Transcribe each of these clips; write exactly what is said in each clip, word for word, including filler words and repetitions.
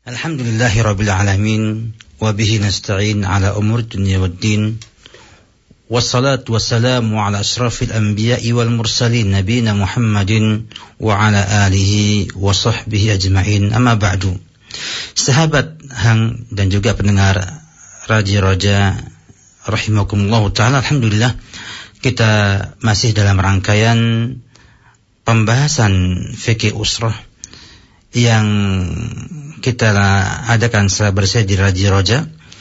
Alhamdulillahi Rabbil Alamin, wa bihi nasta'in ala umur dunya waddin, wassalatu wassalamu ala asrafil anbiya'i wal mursalin nabiyina Muhammadin wa ala alihi wa sahbihi ajma'in, amma ba'du. Sahabat Hang dan juga pendengar Radio Roja rahimakumullah ta'ala, alhamdulillah kita masih dalam rangkaian pembahasan fikih usrah yang kita adakan secara bersama di Radio Roja.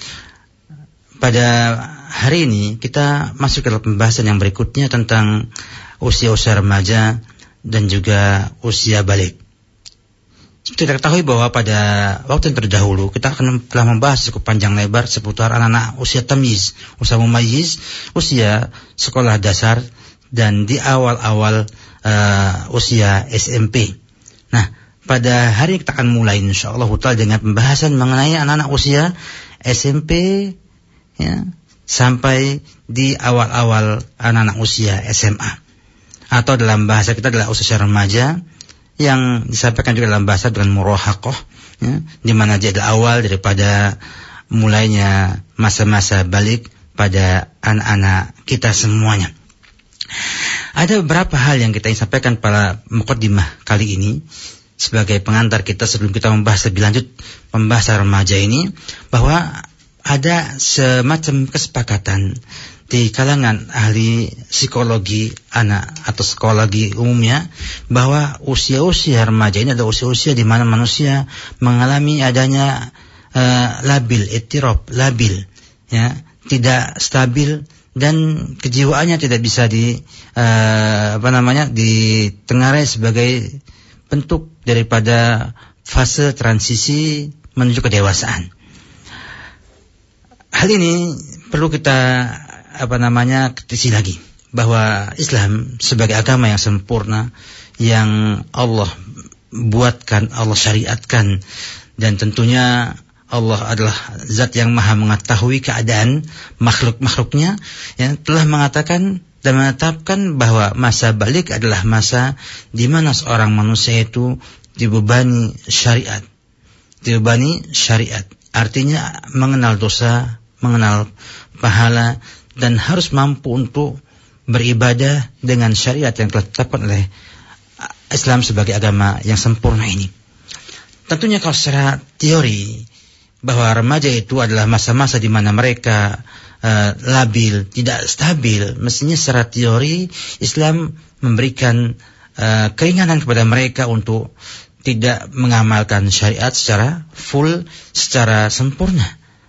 Pada hari ini kita masuk ke pembahasan yang berikutnya tentang usia-usia remaja dan juga usia balik. Seperti kita ketahui bahwa pada waktu yang terdahulu kita akan telah membahas cukup panjang lebar seputar anak-anak usia tamyiz, usia mumayyiz, usia sekolah dasar dan di awal-awal uh, usia S M P. Nah, pada hari ini kita akan mulai insyaallah ta'ala dengan pembahasan mengenai anak-anak usia S M P ya, sampai di awal-awal anak-anak usia S M A. Atau dalam bahasa kita adalah usia remaja yang disampaikan juga dalam bahasa dengan murahaqah ya, di mana dia adalah awal daripada mulainya masa-masa balik pada anak-anak kita semuanya. Ada beberapa hal yang kita ingin sampaikan pada muqaddimah kali ini sebagai pengantar kita sebelum kita membahas lebih lanjut pembahasan remaja ini, bahwa ada semacam kesepakatan di kalangan ahli psikologi anak atau psikologi umumnya bahwa usia-usia remaja ini adalah usia-usia di mana manusia mengalami adanya uh, labil, ittirab, labil, ya, tidak stabil dan kejiwaannya tidak bisa di uh, apa namanya ditengarai sebagai bentuk daripada fase transisi menuju kedewasaan. Hal ini perlu kita apa namanya kritisi lagi, bahwa Islam sebagai agama yang sempurna yang Allah buatkan, Allah syariatkan, dan tentunya Allah adalah zat yang maha mengetahui keadaan makhluk-makhluknya, yang telah mengatakan dan menetapkan bahwa masa balik adalah masa di mana seorang manusia itu dibebani syariat. Dibebani syariat artinya mengenal dosa, mengenal pahala, dan harus mampu untuk beribadah dengan syariat yang telah ditetapkan oleh Islam sebagai agama yang sempurna ini. Tentunya kalau secara teori bahwa remaja itu adalah masa-masa di mana mereka uh, labil, tidak stabil, mestinya secara teori Islam memberikan uh, keringanan kepada mereka untuk tidak mengamalkan syariat secara full, secara sempurna.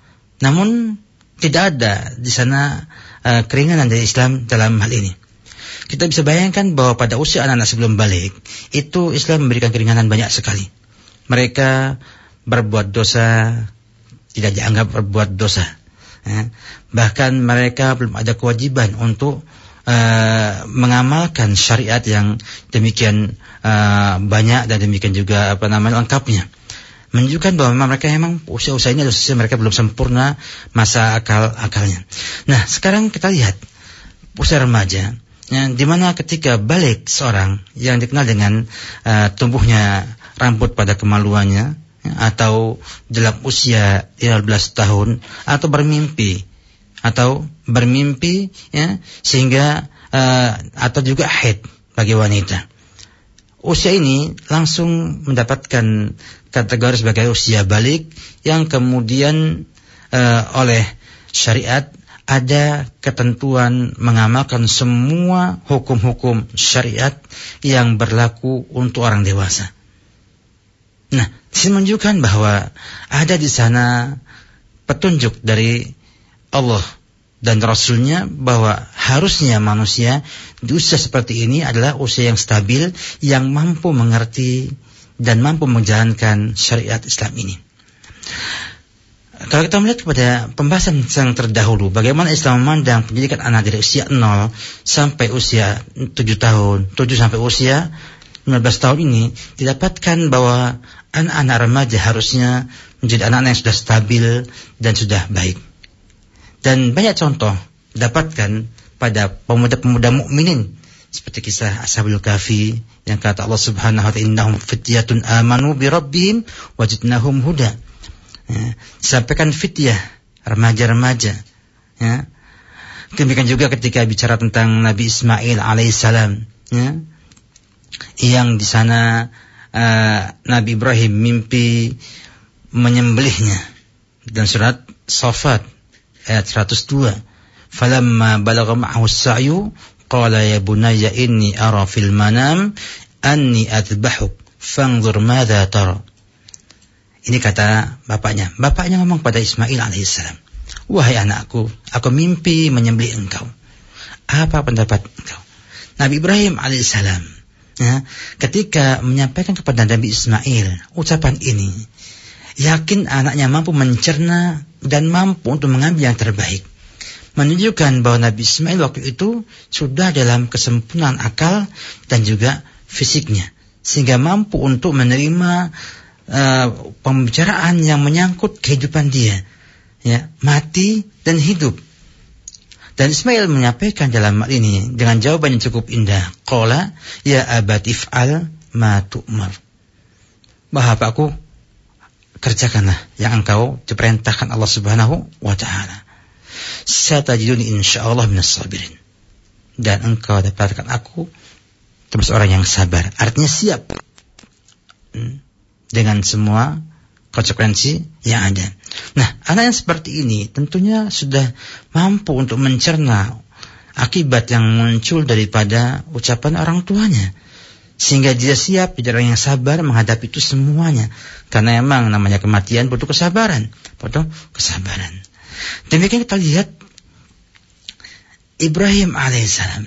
Namun tidak ada di sana uh, keringanan dari Islam dalam hal ini. Kita bisa bayangkan bahwa pada usia anak-anak sebelum balik itu Islam memberikan keringanan banyak sekali. Mereka berbuat dosa tidak dianggap berbuat dosa. Ya. Bahkan mereka belum ada kewajiban untuk uh, mengamalkan syariat yang demikian uh, banyak dan demikian juga apa namanya lengkapnya. Menunjukkan bahwa memang mereka memang usia-usia ini usia mereka belum sempurna masa akal-akalnya. Nah, sekarang kita lihat usia remaja, ya, di mana ketika balik seorang yang dikenal dengan uh, tumbuhnya rambut pada kemaluannya, ya, atau dalam usia lima belas tahun, atau bermimpi, atau bermimpi, ya, sehingga uh, atau juga haid bagi wanita. Usia ini langsung mendapatkan kategori sebagai usia balik yang kemudian uh, oleh syariat ada ketentuan mengamalkan semua hukum-hukum syariat yang berlaku untuk orang dewasa. Nah, ini menunjukkan bahwa ada di sana petunjuk dari Allah dan Rasulnya bahwa harusnya manusia di usia seperti ini adalah usia yang stabil, yang mampu mengerti dan mampu menjalankan syariat Islam ini. Kalau kita melihat kepada pembahasan yang terdahulu, bagaimana Islam memandang pendidikan anak dari usia nol sampai usia tujuh tahun, tujuh sampai usia lima belas tahun ini, didapatkan bahwa anak-anak remaja harusnya menjadi anak-anak yang sudah stabil dan sudah baik. Dan banyak contoh dapatkan pada pemuda-pemuda mukminin seperti kisah Ashabul Kahfi yang kata Allah Subhanahu wa ta'ala, innahum fityatun amanu bi rabbihim wajidnahum huda. ya, disampaikan fityah, remaja-remaja, ya. Demikian juga ketika bicara tentang Nabi Ismail alaihissalam, ya, yang di sana uh, Nabi Ibrahim mimpi menyembelihnya dalam surat Shafat ayat seratus dua. Falamma balagha ma'ahu as-sa'yu qala ya bunayya inni ara fil manam anni adbahuk fanzur madza tara. Ini kata bapaknya. Bapaknya ngomong pada Ismail alaihissalam, wahai anakku, aku mimpi menyembelih engkau. Apa pendapat engkau? Nabi Ibrahim alaihissalam, ya, ketika menyampaikan kepada Nabi Ismail ucapan ini, yakin anaknya mampu mencerna dan mampu untuk mengambil yang terbaik, menunjukkan bahwa Nabi Ismail waktu itu sudah dalam kesempurnaan akal dan juga fisiknya, sehingga mampu untuk menerima uh, pembicaraan yang menyangkut kehidupan dia, ya, mati dan hidup. Dan Ismail menyampaikan dalam hal ini dengan jawaban yang cukup indah. Qala ya abati if'al ma tu'mar. Bapakku, kerjakanlah yang engkau diperintahkan Allah Subhanahu wa taala. Satajiduni insyaallah minas sabirin. Dan engkau dapatkan aku termasuk orang yang sabar. Artinya siap dengan semua konsekuensi yang ada. Nah, anak yang seperti ini tentunya sudah mampu untuk mencerna akibat yang muncul daripada ucapan orang tuanya, sehingga dia siap menjadi orang yang sabar menghadapi itu semuanya. Karena memang namanya kematian butuh kesabaran, butuh kesabaran. Demikian kita lihat Ibrahim alaihissalam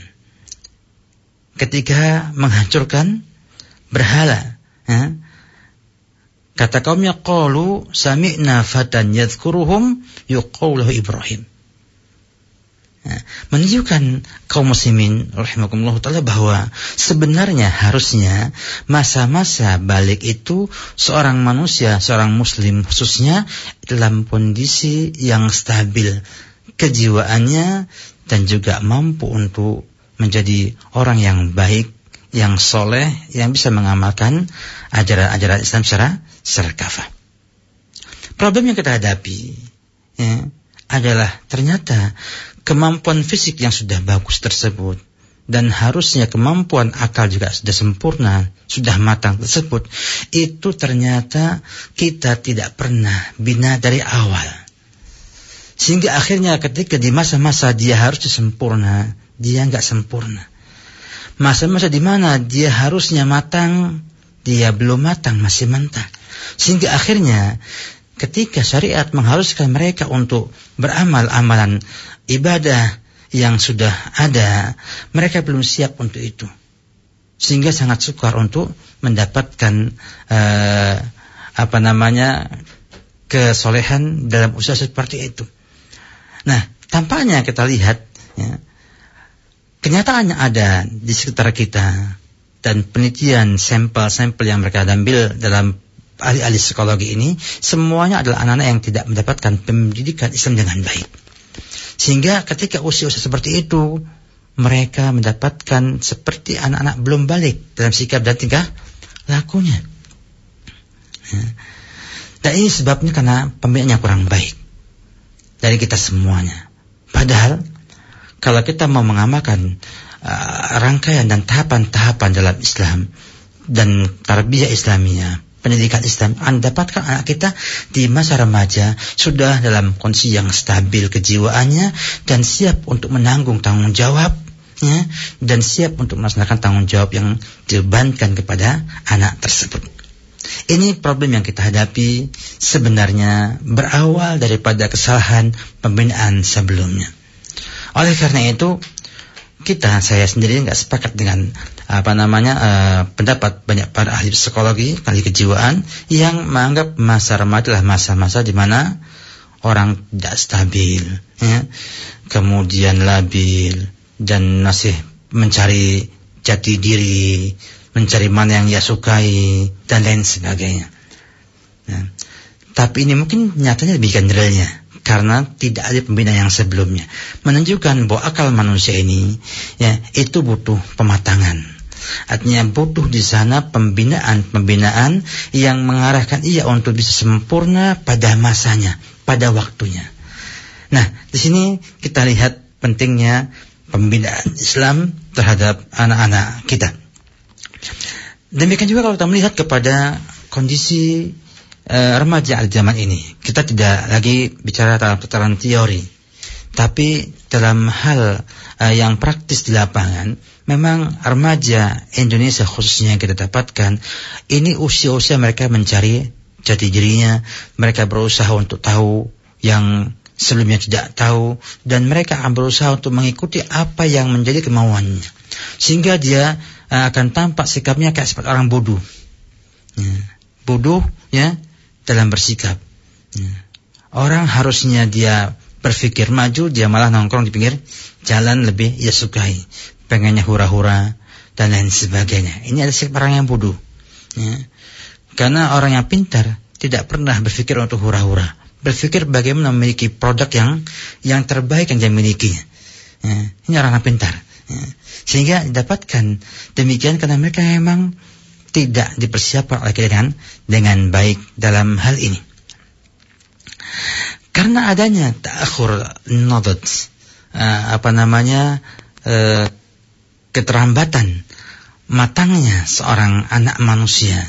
ketika menghancurkan berhala, ya, kata kaumnya, qalu sami'na fatan yadhkuruhum yuqalu lahu Ibrahim. Ya, menunjukkan kaum muslimin rahimakumullah ta'ala bahwa sebenarnya harusnya masa-masa balik itu seorang manusia, seorang muslim khususnya dalam kondisi yang stabil kejiwaannya dan juga mampu untuk menjadi orang yang baik, yang soleh, yang bisa mengamalkan ajaran-ajaran Islam secara secara kafah. Problem yang kita hadapi, ya, adalah ternyata kemampuan fisik yang sudah bagus tersebut dan harusnya kemampuan akal juga sudah sempurna, sudah matang tersebut, itu ternyata kita tidak pernah bina dari awal. Sehingga akhirnya ketika di masa-masa dia harus sempurna, dia enggak sempurna. Masa-masa di mana dia harusnya matang, dia belum matang, masih mentah. Sehingga akhirnya ketika syariat mengharuskan mereka untuk beramal amalan ibadah yang sudah ada, mereka belum siap untuk itu. Sehingga sangat sukar untuk mendapatkan uh, apa namanya kesolehan dalam usaha seperti itu. Nah, tampaknya kita lihat, ya, kenyataannya ada di sekitar kita, dan penelitian sampel-sampel yang mereka ambil dalam ahli-ahli psikologi ini semuanya adalah anak-anak yang tidak mendapatkan pendidikan Islam dengan baik. Sehingga ketika usia-usia seperti itu, mereka mendapatkan seperti anak-anak belum balik dalam sikap dan tingkah lakunya. Dan ini sebabnya karena pembinaan yang kurang baik dari kita semuanya. Padahal kalau kita mau mengamalkan uh, rangkaian dan tahapan-tahapan dalam Islam dan tarbiyah Islamiyah, pendidikan Islam, Anda dapatkan anak kita di masa remaja sudah dalam kondisi yang stabil kejiwaannya dan siap untuk menanggung tanggung jawab, ya, dan siap untuk melaksanakan tanggung jawab yang dibebankan kepada anak tersebut. Ini problem yang kita hadapi sebenarnya berawal daripada kesalahan pembinaan sebelumnya. Oleh karena itu, kita, saya sendiri nggak sepakat dengan apa namanya uh, pendapat banyak para ahli psikologi, ahli kejiwaan yang menganggap masa remaja adalah masa-masa di mana orang tidak stabil, ya, kemudian labil dan masih mencari jati diri, mencari mana yang ia sukai dan lain sebagainya. Ya. Tapi ini mungkin nyatanya lebih generalnya, karena tidak ada pembinaan yang sebelumnya, menunjukkan bahwa akal manusia ini, ya, itu butuh pematangan, Artinya butuh di sana pembinaan-pembinaan yang mengarahkan ia untuk bisa sempurna pada masanya, pada waktunya. Nah, di sini kita lihat pentingnya pembinaan Islam terhadap anak-anak kita. Demikian juga kalau kita melihat kepada kondisi uh, remaja al zaman ini, kita tidak lagi bicara dalam tataran teori, tapi dalam hal uh, yang praktis di lapangan. Memang remaja Indonesia khususnya yang kita dapatkan, ini usia-usia mereka mencari jati dirinya, mereka berusaha untuk tahu yang sebelumnya tidak tahu, dan mereka akan berusaha untuk mengikuti apa yang menjadi kemauannya, sehingga dia uh, akan tampak sikapnya kayak seperti orang bodoh, ya. bodoh ya dalam bersikap. Ya. Orang harusnya dia berpikir maju, dia malah nongkrong di pinggir jalan lebih ia sukai, pengennya hura-hura dan lain sebagainya. Ini adalah sikap orang yang bodoh, ya. Karena orang yang pintar tidak pernah berpikir untuk hura-hura, berpikir bagaimana memiliki produk yang yang terbaik yang dia miliki. Ya. Ini orang yang pintar, ya. Sehingga didapatkan demikian karena mereka memang tidak dipersiapkan oleh dengan dengan baik dalam hal ini. Karena adanya ta'akhur nadad, uh, apa namanya uh, keterlambatan matangnya seorang anak manusia,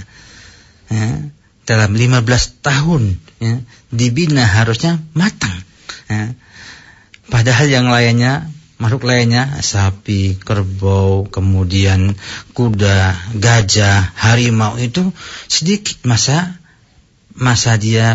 ya, dalam lima belas tahun ya, dibina harusnya matang, ya. Padahal yang lainnya, makhluk lainnya, sapi, kerbau, kemudian kuda, gajah, harimau, itu sedikit masa masa dia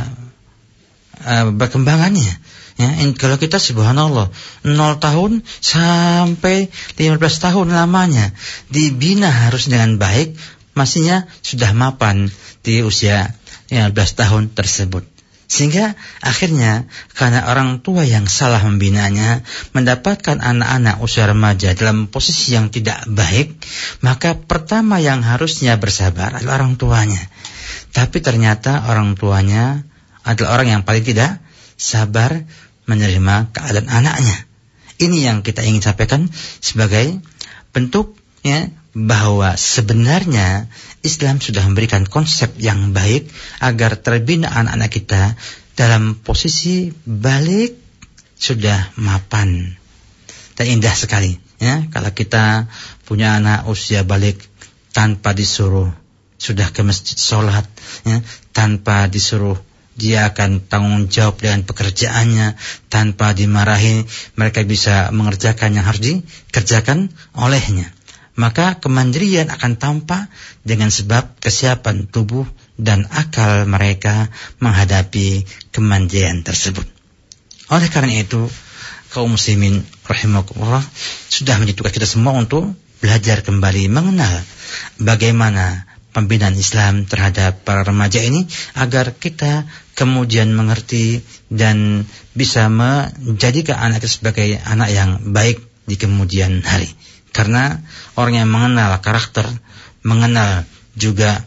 uh, berkembangannya. Ya, kalau kita subhanallah nol tahun sampai lima belas tahun lamanya dibina harus dengan baik, mestinya sudah mapan di usia lima belas tahun tersebut. Sehingga akhirnya karena orang tua yang salah membinanya, mendapatkan anak-anak usia remaja dalam posisi yang tidak baik, maka pertama yang harusnya bersabar adalah orang tuanya. Tapi ternyata orang tuanya adalah orang yang paling tidak sabar menerima keadaan anaknya. Ini yang kita ingin sampaikan sebagai bentuk ya, bahwa sebenarnya Islam sudah memberikan konsep yang baik agar terbina anak-anak kita dalam posisi balik sudah mapan. Dan indah sekali ya, kalau kita punya anak usia balik tanpa disuruh sudah ke masjid sholat ya, tanpa disuruh dia akan tanggung jawab dengan pekerjaannya, tanpa dimarahi mereka bisa mengerjakan yang harus dikerjakan olehnya. Maka kemandirian akan tampak dengan sebab kesiapan tubuh dan akal mereka menghadapi kemandirian tersebut. Oleh karena itu, kaum muslimin rahimakumullah, sudah menjadi tugas kita semua untuk belajar kembali mengenal bagaimana pembinaan Islam terhadap para remaja ini agar kita kemudian mengerti dan bisa menjadikan anak kita sebagai anak yang baik di kemudian hari. Karena orang yang mengenal karakter, mengenal juga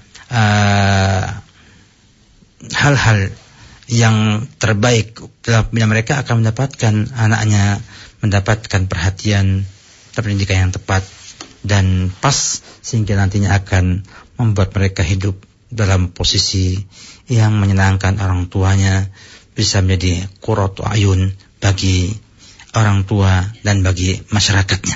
uh, hal-hal yang terbaik dalam pembinaan mereka akan mendapatkan anaknya mendapatkan perhatian, pendidikan yang tepat dan pas, sehingga nantinya akan membuat mereka hidup dalam posisi yang menyenangkan orang tuanya, bisa menjadi qurratu ayun bagi orang tua dan bagi masyarakatnya.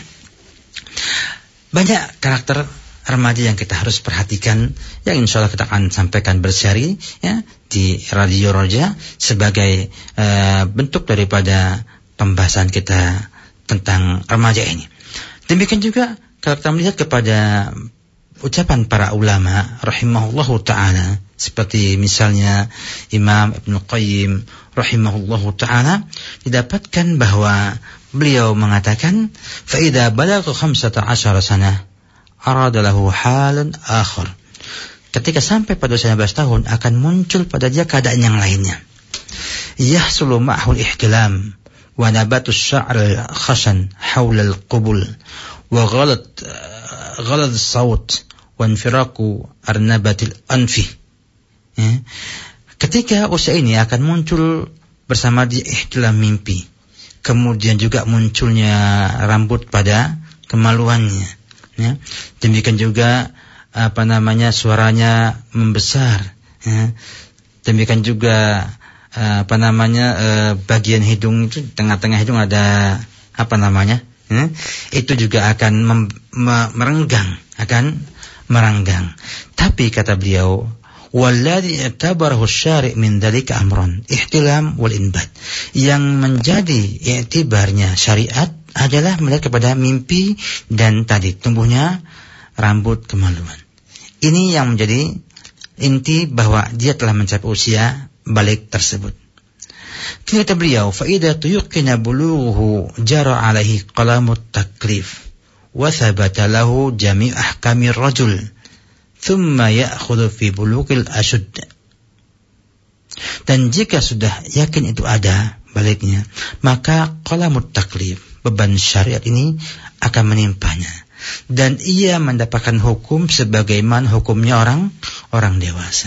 Banyak karakter remaja yang kita harus perhatikan, yang insya Allah kita akan sampaikan berseri ya, di Radio Roja sebagai uh, bentuk daripada pembahasan kita tentang remaja ini. Demikian juga kalau kita melihat kepada ucapan para ulama rahimahullahu ta'ala, seperti misalnya Imam Ibn Qayyim rahimahullahu ta'ala, didapatkan bahwa beliau mengatakan, فَإِذَا بَلَغَ خَمْسَةَ عَشَرَ سَنَةً أَرَادَ لَهُ حَالًا آخر. Ketika sampai pada usia lima belas tahun akan muncul pada dia keadaan yang lainnya. يَحْصُلُ مَعْهُ الْإِحْتِلَامُ وَنَبَاتُ الشَّعْرِ الْخَشَنِ حَوْلَ الْقُبُلِ وَغَلَطْ غَلَطْ الصَّوْتِ وَانْفِرَاقُ أَرْنَبَةِ الْأَنْفِ. Ya. Ketika usia ini akan muncul bersama dia ihtilam mimpi, kemudian juga munculnya rambut pada kemaluannya, ya. Demikian juga apa namanya suaranya membesar, ya. Demikian juga apa namanya bagian hidung itu, tengah-tengah hidung ada apa namanya, ya. Itu juga akan mem- merenggang, akan merenggang. Tapi kata beliau, walladhi i'tabarahu asy-syari' min dzalika amran ihtilam wal inbat. Yang menjadi i'tibarnya syariat adalah melihat kepada mimpi dan tadi tumbuhnya rambut kemaluan. Ini yang menjadi inti bahwa dia telah mencapai usia balik tersebut. Kata beliau, fa idza tuyqina bulughu jara alaihi qalamut taklif wa thabata lahu jami' ahkamir rajul thumma ya'khudhu fi bulughil ashud. Dan jika sudah yakin itu ada baliknya, maka qalamut taklif, beban syariat ini akan menimpanya. Dan ia mendapatkan hukum sebagaimana hukumnya orang orang dewasa.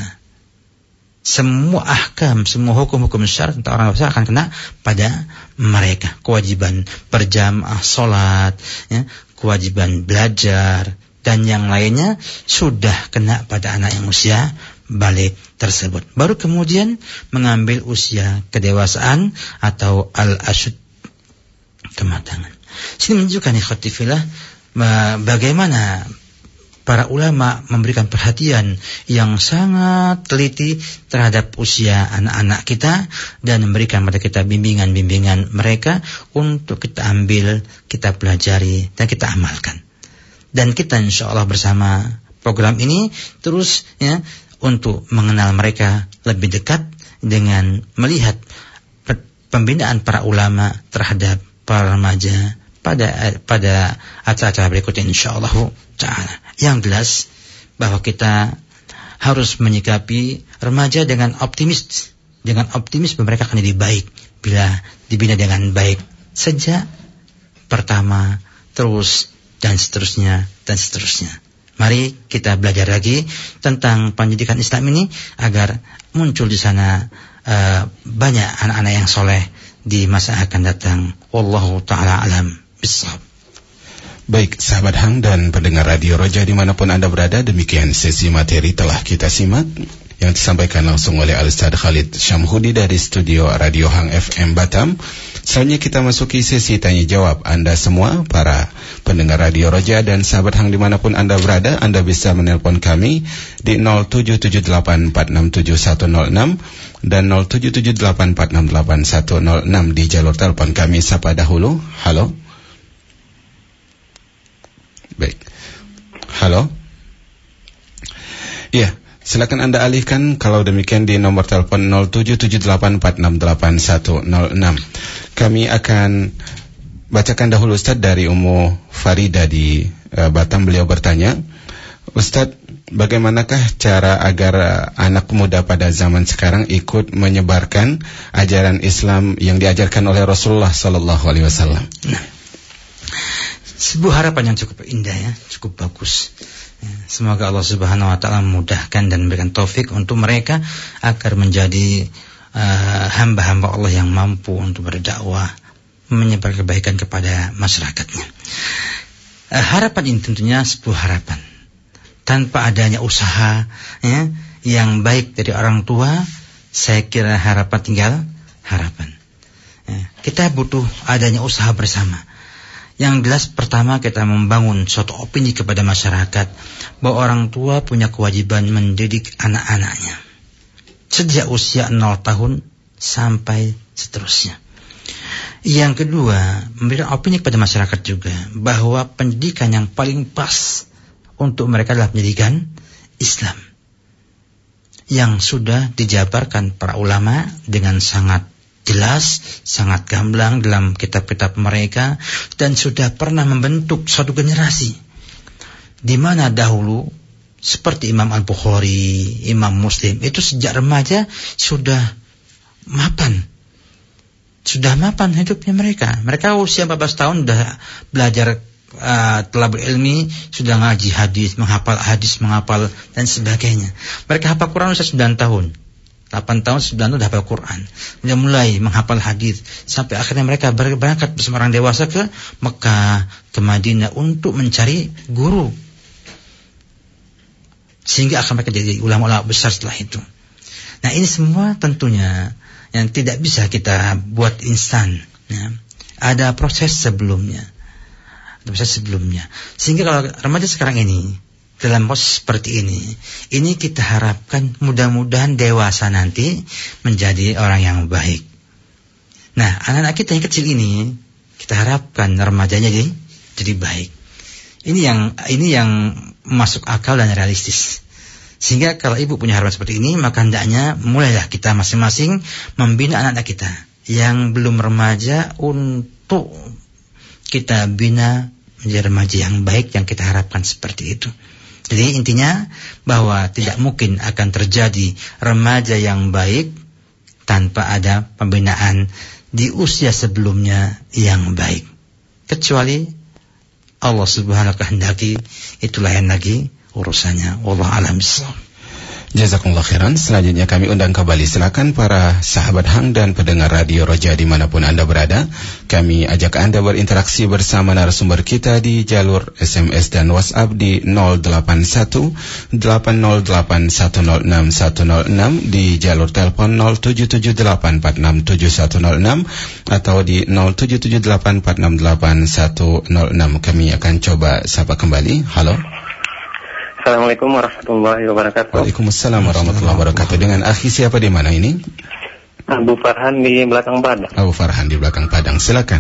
Semua ahkam, semua hukum-hukum syariat tentang orang dewasa akan kena pada mereka. Kewajiban berjamaah salat, ya, kewajiban belajar dan yang lainnya sudah kena pada anak yang usia balik tersebut. Baru kemudian mengambil usia kedewasaan atau al-ashud, kematangan. Sini menunjukkan ikhwati fillah bagaimana para ulama memberikan perhatian yang sangat teliti terhadap usia anak-anak kita dan memberikan pada kita bimbingan-bimbingan mereka untuk kita ambil, kita pelajari dan kita amalkan. Dan kita insyaallah bersama program ini terus ya untuk mengenal mereka lebih dekat dengan melihat pembinaan para ulama terhadap para remaja pada pada acara-acara berikutnya insyaallah taala. Yang jelas bahwa kita harus menyikapi remaja dengan optimis, dengan optimis bahwa mereka akan jadi baik bila dibina dengan baik sejak pertama, terus dan seterusnya dan seterusnya. Mari kita belajar lagi tentang pendidikan Islam ini agar muncul di sana uh, banyak anak-anak yang soleh di masa akan datang. Wallahu ta'ala alam bisawab. Baik, sahabat Hang dan pendengar Radio Roja dimanapun Anda berada, demikian sesi materi telah kita simak yang disampaikan langsung oleh Al-Ustaz Khalid Syamhudi dari studio Radio Hang F M Batam. Selanjutnya kita masuki sesi tanya jawab. Anda semua para pendengar Radio Roja dan sahabat Hang dimanapun Anda berada, Anda bisa menelpon kami di nol tujuh tujuh delapan empat enam tujuh satu nol enam dan nol tujuh tujuh delapan empat enam delapan satu nol enam di jalur telepon kami. Sapa dahulu. Halo. Baik. Halo. Iya, silakan Anda alihkan kalau demikian di nomor telepon nol tujuh tujuh delapan empat enam delapan satu nol enam. Kami akan bacakan dahulu Ustaz dari Ummu Farida di uh, Batam. Beliau bertanya, Ustaz, bagaimanakah cara agar uh, anak muda pada zaman sekarang ikut menyebarkan ajaran Islam yang diajarkan oleh Rasulullah sallallahu alaihi wasallam? Nah, sebuah harapan yang cukup indah ya, cukup bagus. Semoga Allah Subhanahu wa taala memudahkan dan memberikan taufik untuk mereka agar menjadi uh, hamba-hamba Allah yang mampu untuk berdakwah, menyebar kebaikan kepada masyarakatnya. Uh, harapan ini tentunya sebuah harapan. Tanpa adanya usaha ya, yang baik dari orang tua, saya kira harapan tinggal harapan. Ya, kita butuh adanya usaha bersama. Yang jelas pertama kita membangun suatu opini kepada masyarakat bahwa orang tua punya kewajiban mendidik anak-anaknya sejak usia nol tahun sampai seterusnya. Yang kedua, memberikan opini kepada masyarakat juga bahwa pendidikan yang paling pas untuk mereka adalah pendidikan Islam yang sudah dijabarkan para ulama dengan sangat jelas, sangat gamblang dalam kitab-kitab mereka dan sudah pernah membentuk suatu generasi di mana dahulu seperti Imam Al-Bukhari, Imam Muslim itu sejak remaja sudah mapan, sudah mapan hidupnya mereka. Mereka usia empat belas tahun sudah belajar uh, talabul ilmi, sudah ngaji hadis, menghafal hadis, menghafal dan sebagainya. Mereka hafal Quran usia sembilan tahun. delapan tahun, sembilan tahun udah hafal Quran. Dia mulai menghafal hadis sampai akhirnya mereka berangkat bersama orang dewasa ke Mekah, ke Madinah untuk mencari guru. Sehingga akan mereka jadi ulama-ulama besar setelah itu. Nah, ini semua tentunya yang tidak bisa kita buat instan, ya. Ada proses sebelumnya. Ada proses sebelumnya. Sehingga kalau remaja sekarang ini dalam proses seperti ini, ini kita harapkan mudah-mudahan dewasa nanti menjadi orang yang baik. Nah, anak-anak kita yang kecil ini kita harapkan remajanya jadi jadi baik. Ini yang ini yang masuk akal dan realistis. Sehingga kalau ibu punya harapan seperti ini, maka hendaknya mulailah kita masing-masing membina anak-anak kita yang belum remaja untuk kita bina menjadi remaja yang baik yang kita harapkan seperti itu. Jadi intinya bahwa tidak mungkin akan terjadi remaja yang baik tanpa ada pembinaan di usia sebelumnya yang baik. Kecuali Allah Subhanahu wa ta'ala kehendaki, itulah yang lagi urusannya. Wallahu a'lam bishawab. Jazakumullah khairan. Selanjutnya kami undang kembali, silakan para sahabat Hang dan pendengar Radio Roja dimanapun Anda berada. Kami ajak Anda berinteraksi bersama narasumber kita di jalur S M S dan WhatsApp di nol delapan satu delapan nol delapan satu nol enam satu nol enam, di jalur telepon nol tujuh tujuh delapan empat enam tujuh satu nol enam atau di nol tujuh tujuh delapan empat enam delapan satu nol enam. Kami akan coba sapa kembali. Halo. Assalamualaikum warahmatullahi wabarakatuh. Waalaikumsalam warahmatullahi wabarakatuh. Dengan akhi siapa di mana ini? Abu Farhan di belakang Padang. Abu Farhan di belakang Padang, silakan.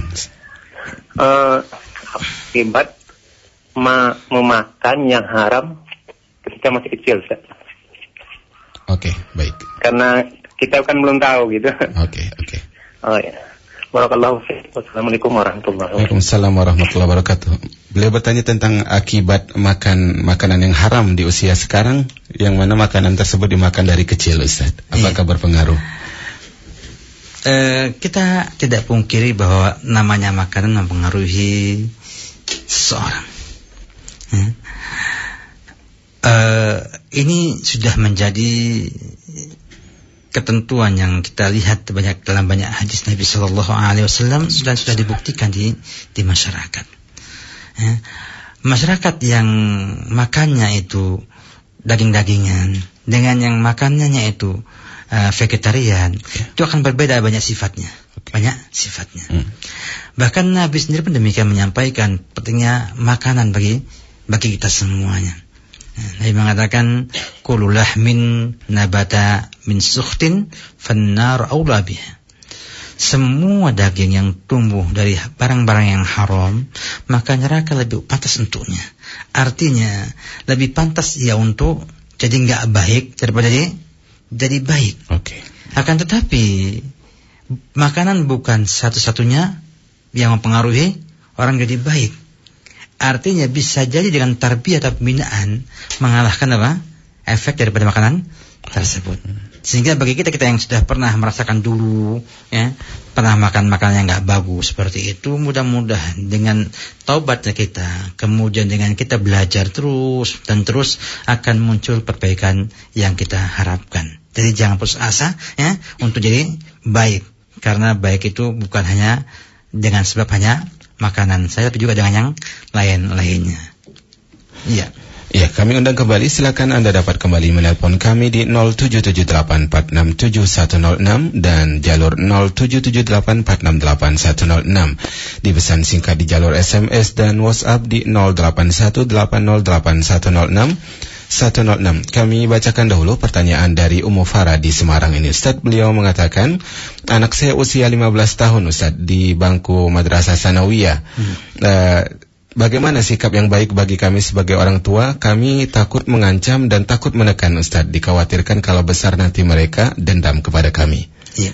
Uh, akibat ma- memakan yang haram ketika masih kecil, Ustaz. Oke, okay, baik. Karena kita kan belum tahu gitu. Oke, okay, oke. Okay. Oh ya. Barakallahu fiik. Wassalamualaikum warahmatullahi wabarakatuh. Waalaikumsalam warahmatullahi wabarakatuh. Beliau bertanya tentang akibat makan makanan yang haram di usia sekarang, yang mana makanan tersebut dimakan dari kecil, Ustaz. Apakah iya. berpengaruh? Uh, kita tidak pungkiri bahwa namanya makanan mempengaruhi seseorang. Hmm. Uh, ini sudah menjadi ketentuan yang kita lihat banyak dalam banyak hadis Nabi Shallallahu Alaihi Wasallam sudah sudah dibuktikan di di masyarakat. Ya. Masyarakat yang makannya itu daging-dagingan dengan yang makanannya itu uh, vegetarian, okay. itu akan berbeda banyak sifatnya, okay. banyak sifatnya. Hmm. Bahkan Nabi sendiri pun demikian menyampaikan pentingnya makanan bagi bagi kita semuanya. Nabi mengatakan kullu lahmin nabata min sukhtin fannar aula biha. Semua daging yang tumbuh dari barang-barang yang haram, maka neraka lebih pantas untuknya. Artinya lebih pantas ia untuk jadi enggak baik daripada jadi jadi baik. Oke. Okay. Akan tetapi makanan bukan satu-satunya yang mempengaruhi orang jadi baik. Artinya bisa jadi dengan tarbiyah atau pembinaan mengalahkan apa? Efek daripada makanan tersebut. Sehingga bagi kita kita yang sudah pernah merasakan dulu, ya, pernah makan makanan yang nggak bagus seperti itu, mudah-mudahan dengan taubatnya kita, kemudian dengan kita belajar terus dan terus akan muncul perbaikan yang kita harapkan. Jadi jangan putus asa, ya, untuk jadi baik, karena baik itu bukan hanya dengan sebab hanya makanan saya, tapi juga dengan yang lain-lainnya. Iya. Ya, kami undang kembali. Silakan Anda dapat kembali menelpon kami di nol tujuh tujuh delapan empat enam tujuh satu nol enam dan jalur nol tujuh tujuh delapan empat enam delapan satu nol enam. Di pesan singkat di jalur S M S dan WhatsApp di nol delapan satu delapan nol delapan satu nol enam satu nol enam. Kami bacakan dahulu pertanyaan dari Ummu Farah di Semarang ini. Ustaz, beliau mengatakan, anak saya usia lima belas tahun, Ustaz, di bangku madrasah sanawiyah. Hmm. Uh, bagaimana sikap yang baik bagi kami sebagai orang tua? Kami takut mengancam dan takut menekan, Ustaz. Dikhawatirkan kalau besar nanti mereka dendam kepada kami. Iya.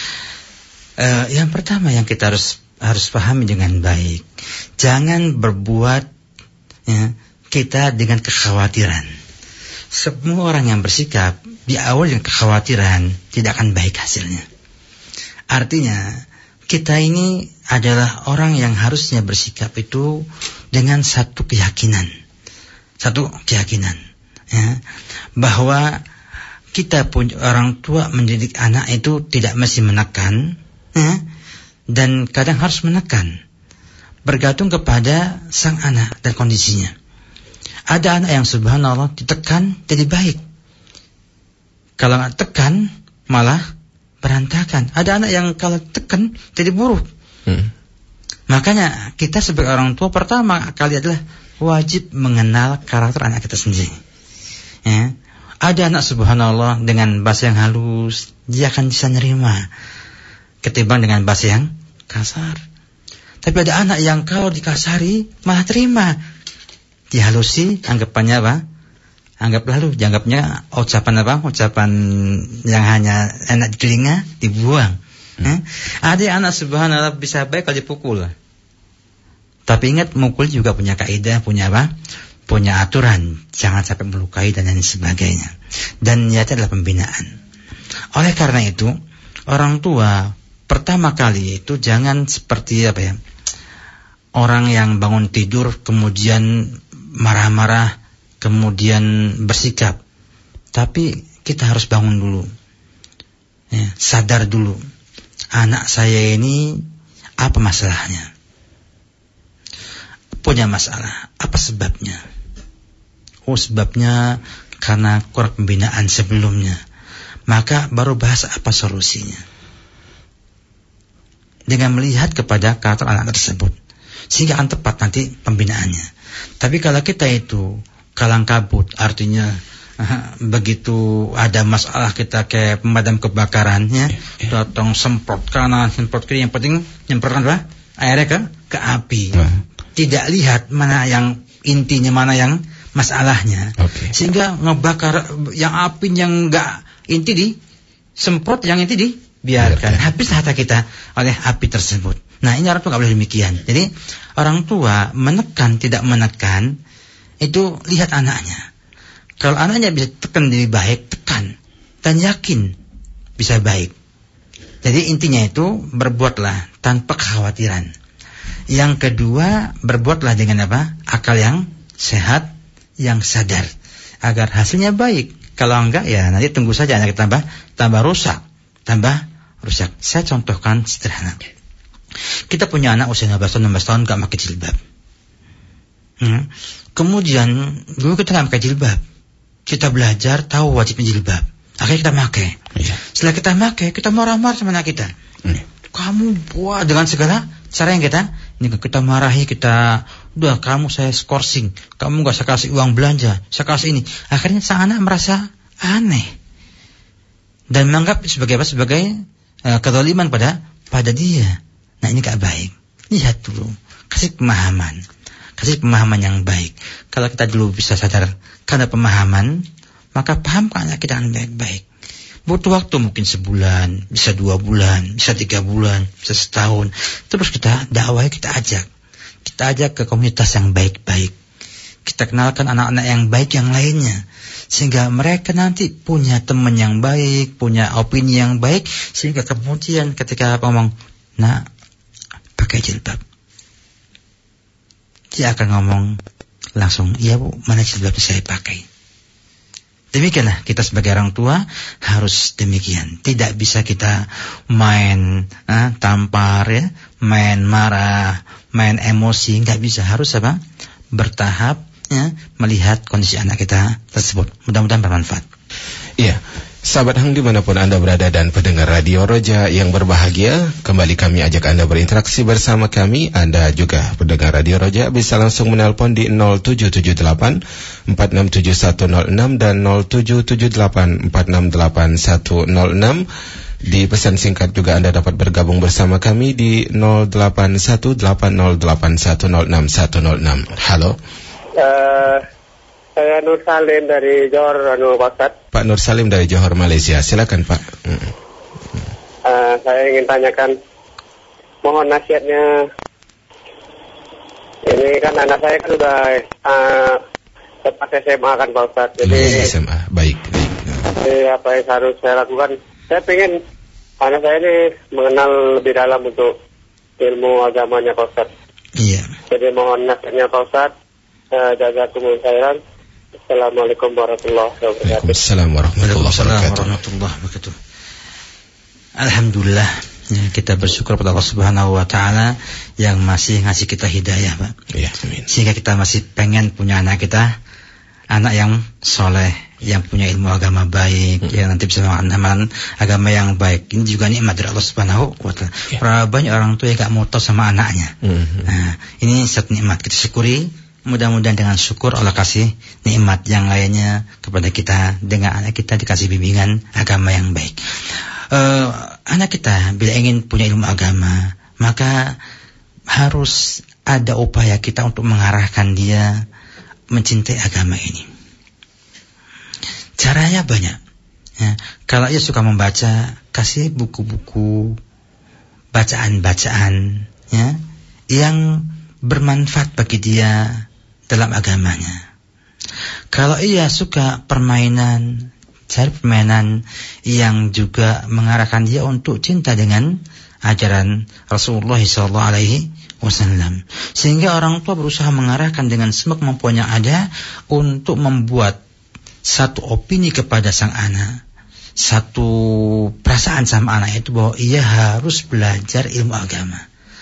Uh, yang pertama yang kita harus harus pahami dengan baik, jangan berbuat, ya, kita dengan kekhawatiran. Semua orang yang bersikap di awal dengan kekhawatiran tidak akan baik hasilnya. Artinya kita ini adalah orang yang harusnya bersikap itu dengan satu keyakinan, satu keyakinan, ya, bahwa kita pun orang tua mendidik anak itu tidak mesti menekan, ya, dan kadang harus menekan, bergantung kepada sang anak dan kondisinya. Ada anak yang subhanallah ditekan jadi baik, kalau nggak tekan malah berantakan. Ada anak yang kalau tekan jadi buruk. Hmm. Makanya kita sebagai orang tua pertama kali adalah wajib mengenal karakter anak kita sendiri. Ya. Ada anak subhanallah dengan bahasa yang halus, dia akan bisa nerima ketimbang dengan bahasa yang kasar. Tapi ada anak yang kalau dikasari malah terima. Dihalusi, anggapannya apa? Anggap lalu, dianggapnya ucapan apa? Ucapan yang hanya enak di telinga, dibuang. Hmm. Eh? Ada anak subhanallah bisa baik kalau dipukul. Tapi ingat, mukul juga punya kaidah, punya apa? Punya aturan, jangan sampai melukai dan lain sebagainya. Dan niatnya adalah pembinaan. Oleh karena itu, orang tua pertama kali itu jangan seperti apa ya? Orang yang bangun tidur kemudian marah-marah, kemudian bersikap. Tapi kita harus bangun dulu, ya, sadar dulu. Anak saya ini apa masalahnya? Punya masalah, apa sebabnya? Oh, sebabnya karena kurang pembinaan sebelumnya. Maka baru bahas apa solusinya. Dengan melihat kepada karakter anak tersebut, sehingga akan tepat nanti pembinaannya. Tapi kalau kita itu kalang kabut, artinya uh, begitu ada masalah kita kayak pemadam kebakarannya, datang semprot kanan, semprot kiri, yang penting nyemprotkan apa? Airnya ke ke api. Tidak lihat mana yang intinya, mana yang masalahnya. Okay. Sehingga ngebakar yang api yang enggak inti di semprot, yang inti di biarkan. Habis harta kita oleh api tersebut. Nah, ini orang tua enggak boleh demikian. Jadi orang tua menekan tidak menekan itu lihat anaknya. Kalau anaknya bisa tekan lebih baik, tekan dan yakin bisa baik. Jadi intinya itu berbuatlah tanpa kekhawatiran. Yang kedua, berbuatlah dengan apa? Akal yang sehat, yang sadar, agar hasilnya baik. Kalau enggak, ya nanti tunggu saja anak tambah tambah rusak, tambah rusak. Saya contohkan sederhana. Kita punya anak usia lima belas tahun, enam belas tahun enggak pakai jilbab. Hmm. Kemudian dulu kita enggak pakai jilbab. Kita belajar tahu wajibnya jilbab. Akhirnya kita pakai. Ya. Setelah kita pakai, kita marah-marah sama anak kita. Hmm. Kamu buat dengan segala cara yang kita, ini kita marahi, kita, udah kamu saya skorsing, kamu gak saya kasih uang belanja, saya kasih ini. Akhirnya sang anak merasa aneh dan menganggap sebagai apa? Sebagai uh, kezaliman pada pada dia. Nah, ini gak baik. Lihat dulu, kasih pemahaman, kasih pemahaman yang baik. Kalau kita dulu bisa sadar karena pemahaman, maka pahamkan anak kita dengan baik-baik. Butuh waktu mungkin sebulan, bisa dua bulan, bisa tiga bulan, bisa setahun. Terus kita dakwah, kita ajak. Kita ajak ke komunitas yang baik-baik. Kita kenalkan anak-anak yang baik yang lainnya. Sehingga mereka nanti punya teman yang baik, punya opini yang baik. Sehingga kemudian ketika ngomong, nah, pakai jilbab. Dia akan ngomong langsung, iya bu, mana jilbab saya pakai. Demikianlah kita sebagai orang tua harus demikian. Tidak bisa kita main eh, tampar ya, main marah, main emosi, nggak bisa. Harus apa? Bertahap ya, melihat kondisi anak kita tersebut. Mudah-mudahan bermanfaat. Iya. Sahabat Hang dimanapun Anda berada dan pendengar Radio Roja yang berbahagia, kembali kami ajak Anda berinteraksi bersama kami. Anda juga pendengar Radio Roja bisa langsung menelpon di nol tujuh tujuh delapan empat enam tujuh satu nol enam dan nol tujuh tujuh delapan empat enam delapan satu nol enam. Di pesan singkat juga Anda dapat bergabung bersama kami di nol delapan satu delapan nol delapan satu nol enam satu nol enam. Halo. Uh... Saya Nur Salim dari Johor, anu Pak Ustaz. Pak Nur Salim dari Johor, Malaysia. Silakan Pak. Uh, saya ingin tanyakan, mohon nasihatnya. Ini kan anak saya kan sudah uh, tepat S M A kan Pak Ustaz. Jadi S M A, baik. baik. Jadi apa yang harus saya lakukan? Saya ingin anak saya ini mengenal lebih dalam untuk ilmu agamanya Pak Ustaz. Iya. Jadi mohon nasihatnya Pak Ustaz. Uh, jazakumullah khairan. Assalamualaikum warahmatullahi wabarakatuh. Waalaikumsalam warahmatullahi wabarakatuh. Alhamdulillah, ya, kita bersyukur pada Allah Subhanahu wa taala yang masih ngasih kita hidayah, Pak. Ya, amin. Sehingga kita masih pengen punya anak kita, anak yang soleh, yang punya ilmu agama baik, hmm. yang nanti bisa mengamalkan agama yang baik. Ini juga nikmat dari Allah Subhanahu wa taala. Ya. Berapa banyak orang tua yang enggak mau tahu sama anaknya. Hmm. Nah, ini satu nikmat kita syukuri. Mudah-mudahan dengan syukur Allah kasih nikmat yang lainnya kepada kita, dengan anak kita dikasih bimbingan agama yang baik. Uh, anak kita bila ingin punya ilmu agama, maka harus ada upaya kita untuk mengarahkan dia mencintai agama ini. Caranya banyak. Ya, kalau ia suka membaca, kasih buku-buku, bacaan-bacaan, ya, yang bermanfaat bagi dia dalam agamanya. Kalau ia suka permainan, cari permainan yang juga mengarahkan dia untuk cinta dengan ajaran Rasulullah shallallahu alaihi wasallam. Sehingga orang tua berusaha mengarahkan dengan semua kemampuan yang ada untuk membuat satu opini kepada sang anak, satu perasaan sama anak itu bahwa ia harus belajar ilmu agama.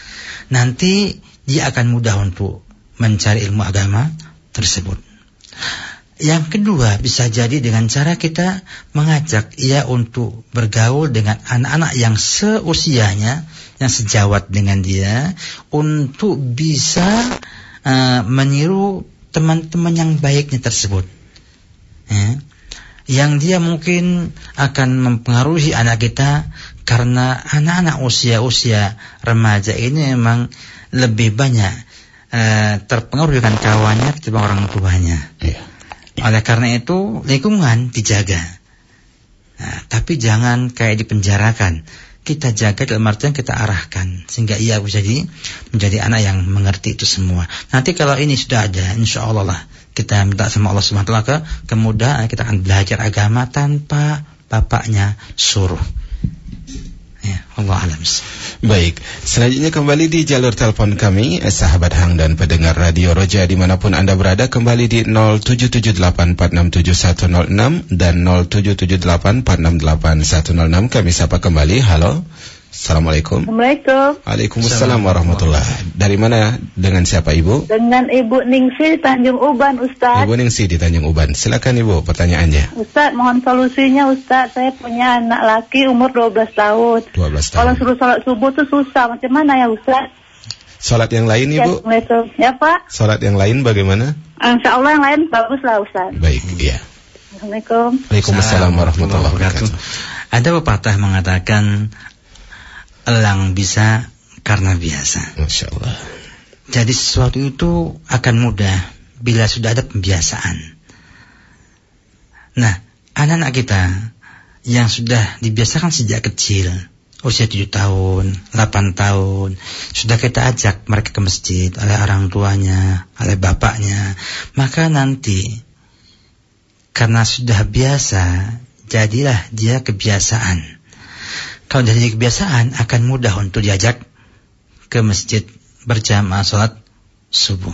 Nanti dia akan mudah untuk mencari ilmu agama tersebut. Yang kedua, bisa jadi dengan cara kita mengajak ia untuk bergaul dengan anak-anak yang seusianya, yang sejawat dengan dia, untuk bisa uh, meniru teman-teman yang baiknya tersebut. Ya. Yang dia mungkin akan mempengaruhi anak kita, karena anak-anak usia-usia remaja ini memang lebih banyak uh, terpengaruh dengan kawannya ketimbang orang tuanya. Yeah. Oleh karena itu lingkungan dijaga. Nah, tapi jangan kayak dipenjarakan. Kita jaga dalam artian kita arahkan sehingga ia bisa jadi menjadi anak yang mengerti itu semua. Nanti kalau ini sudah ada, insya Allah lah kita minta sama Allah Subhanahu wa taala kemudahan, kita akan belajar agama tanpa bapaknya suruh. Ya, Allah alam. Baik, selanjutnya kembali di jalur telepon kami, eh, sahabat Hang dan pendengar Radio Roja dimanapun Anda berada, kembali di nol tujuh tujuh delapan empat enam tujuh satu nol enam dan nol tujuh tujuh delapan empat enam delapan satu nol enam. Kami sapa kembali. Halo, Assalamualaikum. Assalamualaikum. Waalaikumsalam warahmatullahi. Dari mana, dengan siapa Ibu? Dengan Ibu Ningsi Tanjung Uban, Ustaz. Ibu Ningsi di Tanjung Uban. Silakan Ibu, pertanyaannya. Ustaz, mohon solusinya Ustaz. Saya punya anak laki umur dua belas tahun. dua belas tahun. Kalau suruh sholat subuh tuh susah. Macam mana ya Ustaz? Sholat yang lain Ibu? Assalamualaikum. Ya Pak. Sholat yang lain bagaimana? Insya Allah yang lain bagus lah Ustaz. Baik, iya. Assalamualaikum. Waalaikumsalam warahmatullahi wabarakatuh. Ada pepatah mengatakan elang bisa karena biasa. Masya Allah. Jadi sesuatu itu akan mudah bila sudah ada pembiasaan. Nah, anak-anak kita yang sudah dibiasakan sejak kecil, usia tujuh tahun, delapan tahun, sudah kita ajak mereka ke masjid oleh orang tuanya, oleh bapaknya, maka nanti karena sudah biasa, jadilah dia kebiasaan. Kalau jadi kebiasaan, akan mudah untuk diajak ke masjid berjamaah sholat subuh.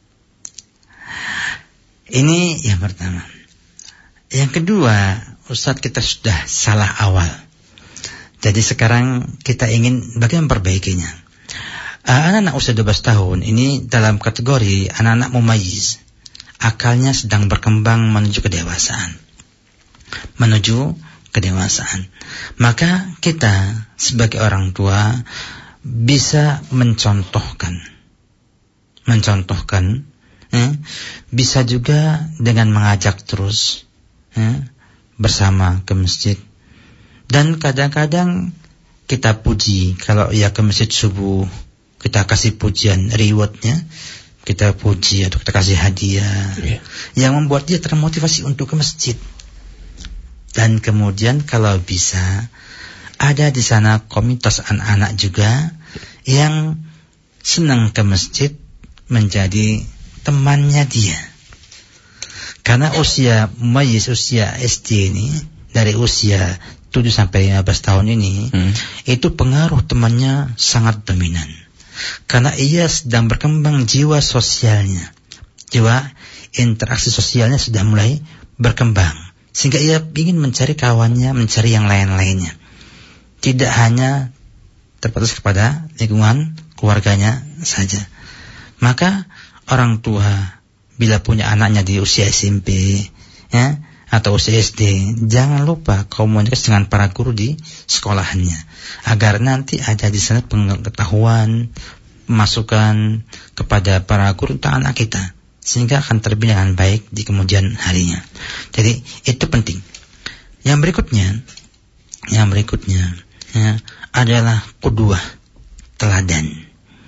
Ini yang pertama. Yang kedua, Ustadz, kita sudah salah awal. Jadi sekarang kita ingin bagaimana memperbaikinya. Anak-anak usia dua belas tahun ini dalam kategori anak-anak mumayyiz. Akalnya sedang berkembang menuju kedewasaan. Menuju kedewasaan. Maka kita sebagai orang tua bisa mencontohkan. Mencontohkan. Eh, bisa juga dengan mengajak terus. Eh, bersama ke masjid. Dan kadang-kadang kita puji. Kalau ia ke masjid subuh, kita kasih pujian, rewardnya. Kita puji atau kita kasih hadiah. Yeah. Yang membuat dia termotivasi untuk ke masjid. Dan kemudian kalau bisa ada di sana komunitas anak-anak juga yang senang ke masjid menjadi temannya dia. Karena usia mayis, usia S D ini, dari usia tujuh sampai lima belas tahun ini, hmm. itu pengaruh temannya sangat dominan. Karena ia sedang berkembang jiwa sosialnya, jiwa interaksi sosialnya sudah mulai berkembang, sehingga ia ingin mencari kawannya, mencari yang lain-lainnya. Tidak hanya terbatas kepada lingkungan keluarganya saja. Maka orang tua bila punya anaknya di usia S M P, ya, atau usia S D, jangan lupa komunikasi dengan para guru di sekolahannya, agar nanti ada di sana pengetahuan, masukan kepada para guru tentang anak kita, sehingga akan terbina dengan baik di kemudian harinya. Jadi itu penting. Yang berikutnya, yang berikutnya ya, adalah qudwah, teladan.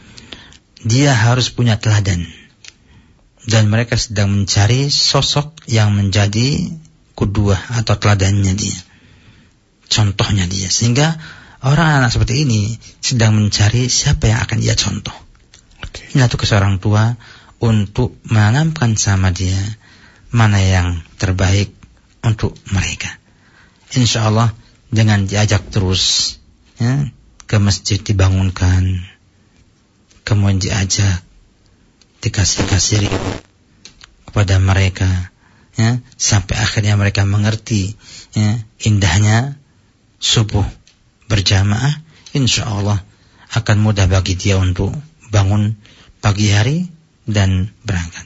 Dia harus punya teladan, dan mereka sedang mencari sosok yang menjadi qudwah atau teladannya dia, contohnya dia, sehingga orang anak seperti ini sedang mencari siapa yang akan dia contoh. Inilah tugas orang tua untuk menanamkan sama dia mana yang terbaik untuk mereka. Insya Allah dengan diajak terus ya, ke masjid dibangunkan, kemudian diajak, dikasih-kasih kepada mereka, ya, sampai akhirnya mereka mengerti ya, indahnya subuh berjamaah, insya Allah akan mudah bagi dia untuk bangun pagi hari dan berangkat.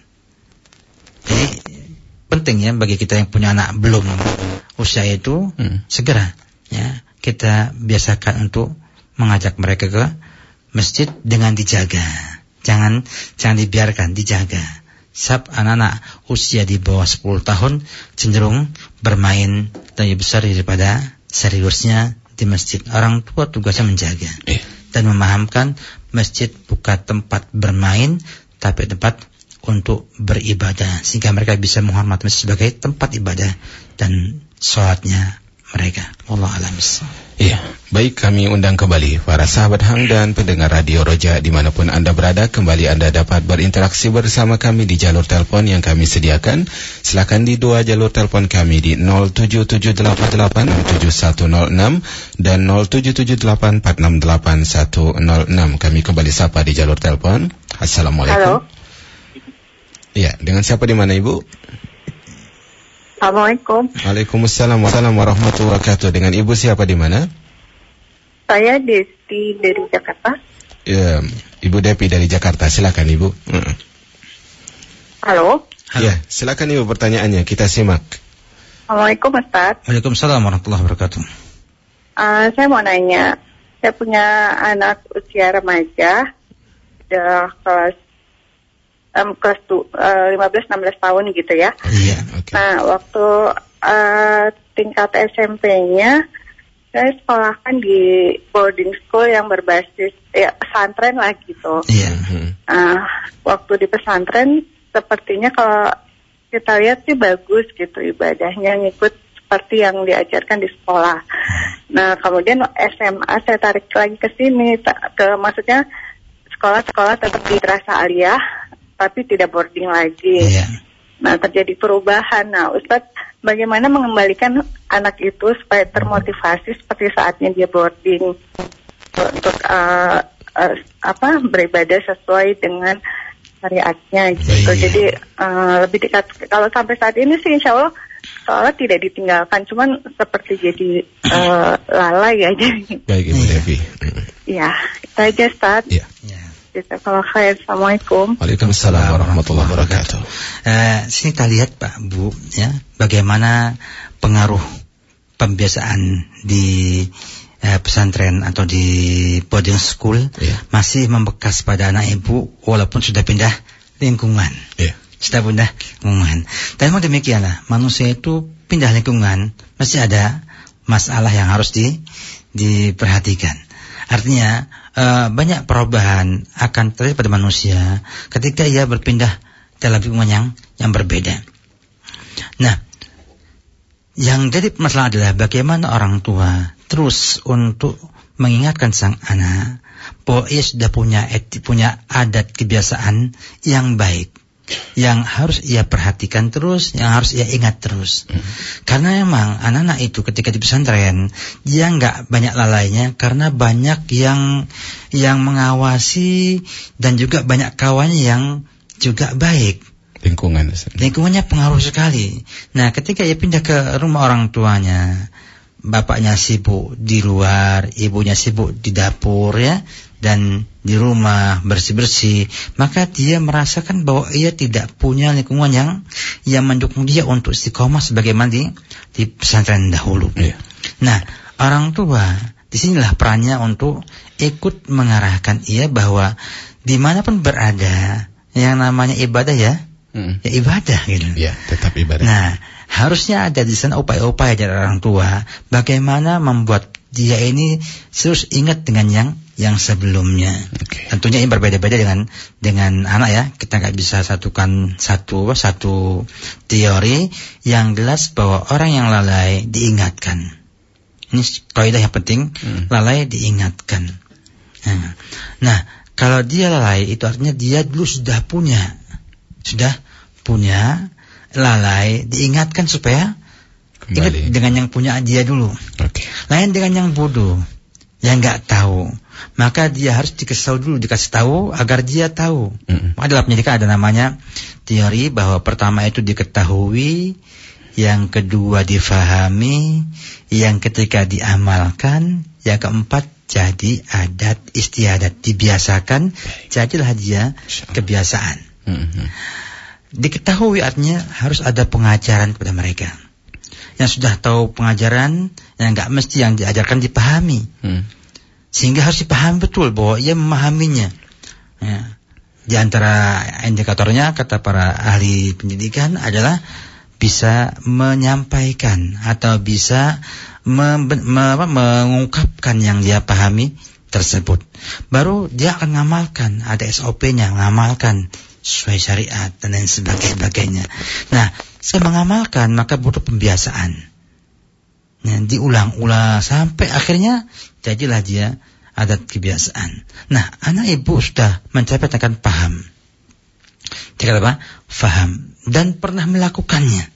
Jadi penting ya bagi kita yang punya anak belum usia itu, hmm. segera ya kita biasakan untuk mengajak mereka ke masjid dengan dijaga. Jangan jangan dibiarkan, dijaga. Sebab anak-anak usia di bawah sepuluh tahun cenderung bermain lebih besar daripada seriusnya di masjid. Orang tua tugasnya menjaga eh. dan memahamkan masjid bukan tempat bermain, tapi tempat untuk beribadah, sehingga mereka bisa menghormati masjid sebagai tempat ibadah dan sholatnya mereka. Wallahu a'lam bishawab. Iya, baik, kami undang kembali para sahabat Hang dan pendengar Radio Roja dimanapun Anda berada. Kembali Anda dapat berinteraksi bersama kami di jalur telepon yang kami sediakan. Silakan di dua jalur telepon kami di nol tujuh tujuh delapan delapan enam tujuh satu nol enam dan nol tujuh tujuh delapan empat enam delapan satu nol enam. Kami kembali sapa di jalur telepon. Assalamualaikum. Halo. Iya, dengan siapa di mana Ibu? Assalamualaikum. Waalaikumsalam warahmatullahi wabarakatuh. Dengan Ibu siapa di mana? Saya Desti dari Jakarta. Ya, Ibu Depi dari Jakarta. Silakan Ibu. Uh. Halo. Ya, silakan Ibu pertanyaannya. Kita simak. Assalamualaikum Ustaz. Waalaikumsalam warahmatullahi wabarakatuh. Uh, saya mau nanya, saya punya anak usia remaja, udah kelas Um, kelas tu, uh, lima belas enam belas tahun gitu ya. Iya, oke. Okay. Nah, waktu uh, tingkat S M P-nya saya sekolahkan di boarding school yang berbasis ya pesantren lah gitu. Iya. Uh, waktu di pesantren sepertinya kalau kita lihat sih bagus gitu ibadahnya, ngikut seperti yang diajarkan di sekolah. Nah, kemudian S M A saya tarik lagi ke sini ke maksudnya sekolah-sekolah tetap di Terasa Aliyah tapi tidak boarding lagi. Yeah. Nah, terjadi perubahan. Nah, Ustadz, bagaimana mengembalikan anak itu supaya termotivasi seperti saatnya dia boarding untuk uh, uh, apa beribadah sesuai dengan syariatnya gitu. Yeah. Jadi uh, lebih dekat. Kalau sampai saat ini sih Insya Allah soalnya tidak ditinggalkan, cuman seperti jadi uh, lalai ya. Baik Ibu Devi. Ya, itu aja Ustadz. Iya. Yeah. Kalau khair, Assalamualaikum. Waalaikumsalam warahmatullahi wabarakatuh. Uh, sini kita lihat Pak Bu ya, bagaimana pengaruh pembiasaan di uh, pesantren atau di boarding school yeah. masih membekas pada anak ibu walaupun sudah pindah lingkungan. Yeah. Sudah pindah lingkungan. Dan memang demikianlah, manusia itu pindah lingkungan masih ada masalah yang harus di, diperhatikan. Artinya uh, banyak perubahan akan terjadi pada manusia ketika ia berpindah dalam lingkungan yang yang berbeda. Nah, yang jadi masalah adalah bagaimana orang tua terus untuk mengingatkan sang anak bahwa ia sudah punya etik, punya adat kebiasaan yang baik, yang harus ia perhatikan terus, yang harus ia ingat terus. Hmm. Karena memang anak-anak itu ketika di pesantren dia nggak banyak lalainya karena banyak yang yang mengawasi dan juga banyak kawannya yang juga baik. Lingkungan. Lingkungannya pengaruh sekali. Nah, ketika ia pindah ke rumah orang tuanya, bapaknya sibuk di luar, ibunya sibuk di dapur ya, dan di rumah bersih-bersih, maka dia merasakan bahwa ia tidak punya lingkungan yang yang mendukung dia untuk istiqomah sebagaimana di, di pesantren dahulu. Yeah. Nah, orang tua disinilah perannya untuk ikut mengarahkan ia bahwa dimanapun berada, yang namanya ibadah ya, mm. ya ibadah gitu. Ya, tetap ibadah. Nah, harusnya ada di sana upaya-upaya dari orang tua bagaimana membuat dia ini terus ingat dengan yang yang sebelumnya. Okay. Tentunya ini berbeda-beda dengan dengan anak ya. Kita nggak bisa satukan satu satu teori. Yang jelas bahwa orang yang lalai diingatkan. Ini kaidah yang penting, hmm. lalai diingatkan. Nah, nah, kalau dia lalai itu artinya dia dulu sudah punya, sudah punya, lalai diingatkan supaya kembali. Ingat dengan yang punya dia dulu. Okay. Lain dengan yang bodoh, yang nggak tahu, maka dia harus dikasih tahu dulu, dikasih tahu agar dia tahu. Mm-hmm. Maka dalam pendidikan ada namanya teori bahwa pertama itu diketahui, yang kedua difahami, yang ketiga diamalkan, yang keempat jadi adat istiadat, dibiasakan, jadilah dia kebiasaan. Mm-hmm. Diketahui artinya harus ada pengajaran kepada mereka. Yang sudah tahu pengajaran, yang nggak mesti yang diajarkan dipahami. Hmm. Sehingga harus dipahami betul bahwa ia memahaminya. Ya. Di antara indikatornya kata para ahli pendidikan adalah bisa menyampaikan atau bisa me- me- me- mengungkapkan yang dia pahami tersebut. Baru dia akan ngamalkan, ada S O P-nya, ngamalkan sesuai syariat dan lain sebagainya. Nah, saya mengamalkan maka butuh pembiasaan. Nah, diulang-ulang sampai akhirnya jadilah dia adat kebiasaan. Nah, anak ibu sudah mencapai tingkat paham. Tingkat apa? Faham dan pernah melakukannya.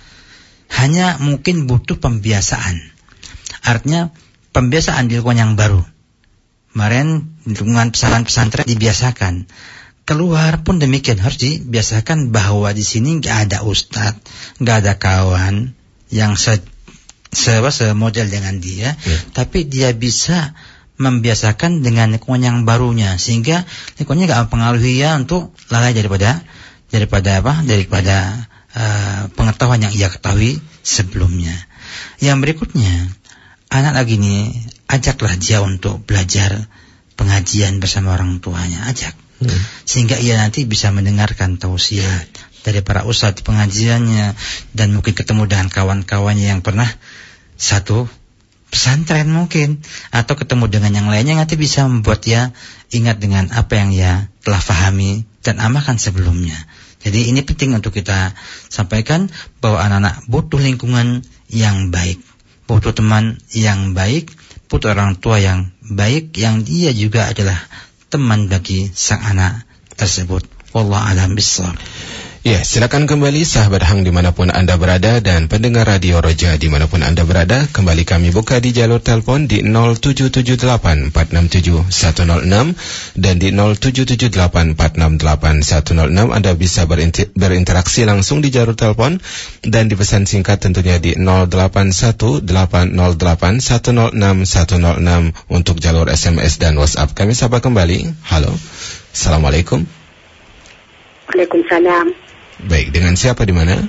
Hanya mungkin butuh pembiasaan. Artinya pembiasaan di lingkungan yang baru. Kemarin di lingkungan pesantren dibiasakan. Keluar pun demikian, harus dibiasakan bahwa di sini nggak ada ustadz, nggak ada kawan yang se, se, se model dengan dia, yeah. Tapi dia bisa membiasakan dengan lingkungan yang barunya, sehingga lingkungannya nggak mempengaruhi ya untuk lalai daripada daripada apa daripada uh, pengetahuan yang ia ketahui sebelumnya. Yang berikutnya, anak lagi ini ajaklah dia untuk belajar pengajian bersama orang tuanya, ajak. Hmm. Sehingga ia nanti bisa mendengarkan tausiah dari para ustadz pengajiannya dan mungkin ketemu dengan kawan-kawannya yang pernah satu pesantren mungkin, atau ketemu dengan yang lainnya nanti bisa membuat dia ingat dengan apa yang ia telah fahami dan amalkan sebelumnya. Jadi ini penting untuk kita sampaikan bahwa anak-anak butuh lingkungan yang baik, butuh teman yang baik, butuh orang tua yang baik yang dia juga adalah teman bagi sang anak tersebut. Wallahu a'lam bishawab. Ya, silakan kembali sahabat Hang dimanapun Anda berada dan pendengar Radio Roja dimanapun Anda berada. Kembali kami buka di jalur telepon di nol tujuh tujuh delapan empat enam tujuh satu nol enam dan di nol tujuh tujuh delapan empat enam delapan satu nol enam. Anda bisa berinter- berinteraksi langsung di jalur telepon dan di pesan singkat tentunya di nol delapan satu delapan nol delapan satu nol enam satu nol enam untuk jalur S M S dan WhatsApp. Kami sapa kembali. Halo. Assalamualaikum. Waalaikumsalam. Baik, dengan siapa di mana?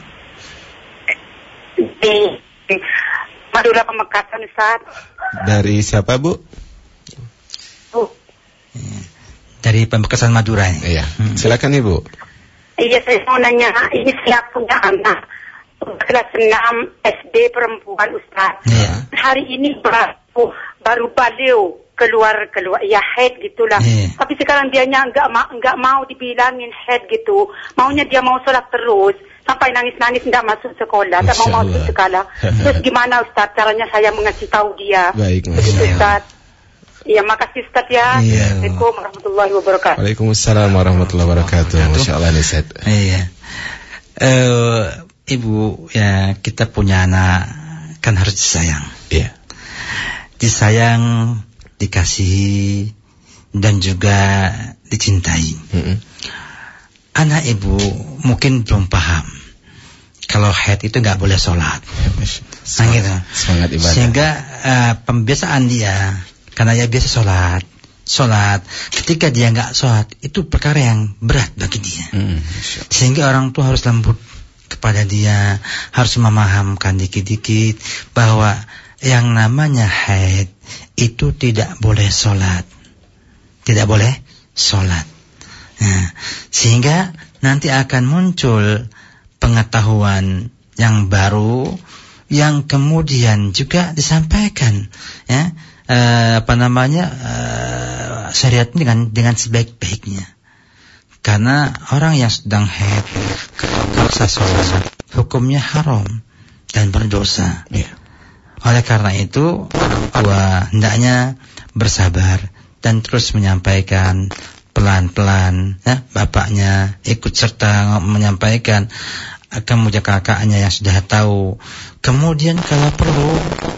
Di Madura Pamekasan, Ustaz. Dari siapa, Bu? Bu. Dari Pamekasan Madura. Iya, hmm. Silakan Ibu. Iya, saya mau nanya, ini saya punya anak kelas enam S D perempuan, Ustaz. Iya. Hari ini baru baru baliau keluar keluar ya head gitulah. Yeah. Tapi sekarang dianya enggak ma- enggak mau dibilangin head gitu. Maunya dia mau sholat terus sampai nangis-nangis enggak masuk sekolah, enggak mau masuk sekolah. Terus gimana Ustaz caranya saya mengasih tahu dia? Baik, begitu Ustaz. Iya, makasih Ustaz ya. Yeah. Assalamualaikum warahmatullahi wabarakatuh. Waalaikumsalam warahmatullahi wabarakatuh. Masyaallah nih Ustaz. Iya. Uh, Ibu, ya kita punya anak kan harus disayang. Iya. Yeah. Disayang, dikasihi dan juga dicintai. Mm-hmm. anak ibu mungkin belum paham kalau haid itu nggak boleh sholat. Nah, gitu. Semangat ibadah. Sehingga uh, pembiasaan dia, karena dia biasa sholat, sholat. Ketika dia nggak sholat, itu perkara yang berat bagi dia. Hmm, sehingga orang tua harus lembut kepada dia, harus memahamkan dikit-dikit bahwa yang namanya haid itu tidak boleh sholat, tidak boleh sholat. Nah, sehingga nanti akan muncul pengetahuan yang baru yang kemudian juga disampaikan, ya, eh, apa namanya eh, syariat dengan dengan sebaik-baiknya. Karena orang yang sedang haid kalau paksa sholat hukumnya haram dan berdosa. Yeah. Oleh karena itu orang tua hendaknya bersabar dan terus menyampaikan pelan-pelan, ya, bapaknya ikut serta menyampaikan, kemudian kakaknya yang sudah tahu, kemudian kalau perlu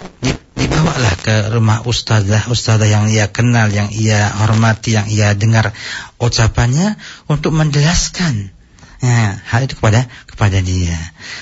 dibawalah ke rumah ustazah, ustazah yang ia kenal, yang ia hormati, yang ia dengar ucapannya untuk menjelaskan, ya, hal itu kepada kepada dia.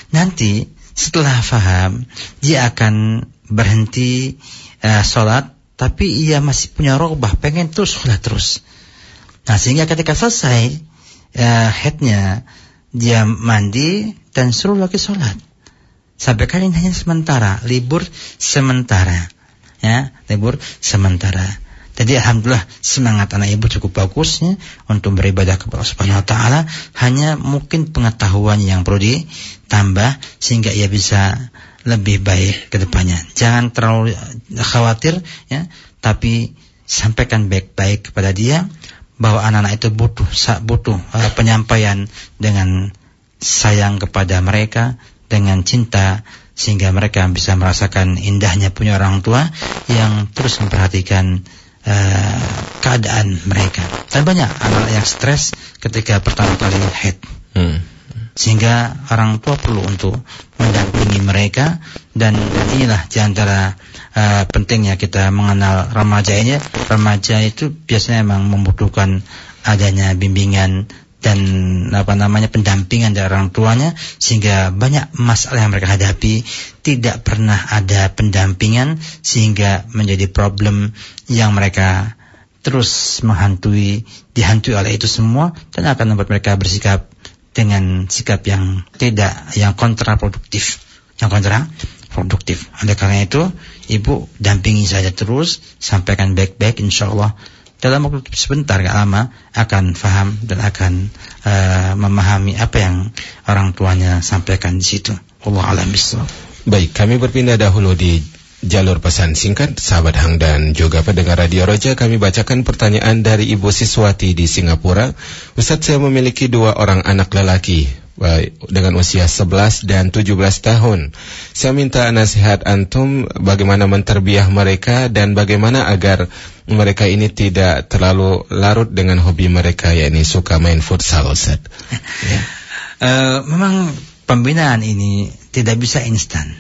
Nanti setelah faham, dia akan berhenti uh, sholat, tapi ia masih punya rogbah, pengen terus sholat terus. Nah, sehingga ketika selesai uh, haidnya, dia mandi dan suruh lagi sholat. Sampai kali ini hanya sementara, libur sementara, ya, libur sementara. Jadi alhamdulillah semangat anak ibu cukup bagus, ya, untuk beribadah kepada Allah Subhanahu Wa Taala. Hanya mungkin pengetahuan yang perlu ditambah sehingga ia bisa lebih baik ke depannya. Jangan terlalu khawatir, ya, tapi sampaikan baik-baik kepada dia bahwa anak-anak itu butuh butuh uh, penyampaian dengan sayang kepada mereka, dengan cinta, sehingga mereka bisa merasakan indahnya punya orang tua yang terus memperhatikan uh, keadaan mereka. Dan banyak anak yang stres ketika pertama kali haid, hmm. sehingga orang tua perlu untuk mendampingi mereka. Dan inilah diantara uh, pentingnya kita mengenal remaja ini. Remaja itu biasanya memang membutuhkan adanya bimbingan dan apa namanya pendampingan dari orang tuanya, sehingga banyak masalah yang mereka hadapi tidak pernah ada pendampingan, sehingga menjadi problem yang mereka terus menghantui, dihantui oleh itu semua, dan akan membuat mereka bersikap dengan sikap yang tidak, yang kontraproduktif, yang kontraproduktif. Oleh karena itu, ibu dampingi saja terus, sampaikan baik-baik, insyaallah dalam waktu sebentar, gak lama akan faham dan akan uh, memahami apa yang orang tuanya sampaikan di situ. Wallahu a'lam bishawab. Baik, kami berpindah dahulu di jalur pesan singkat, sahabat Hang dan juga pendengar Radio Roja. Kami bacakan pertanyaan dari Ibu Siswati di Singapura. Ustaz, saya memiliki dua orang anak lelaki dengan usia sebelas dan tujuh belas tahun. Saya minta nasihat antum bagaimana menterbiah mereka dan bagaimana agar mereka ini tidak terlalu larut dengan hobi mereka, yakni suka main futsal, Ustaz. Ya. Uh, memang pembinaan ini tidak bisa instan.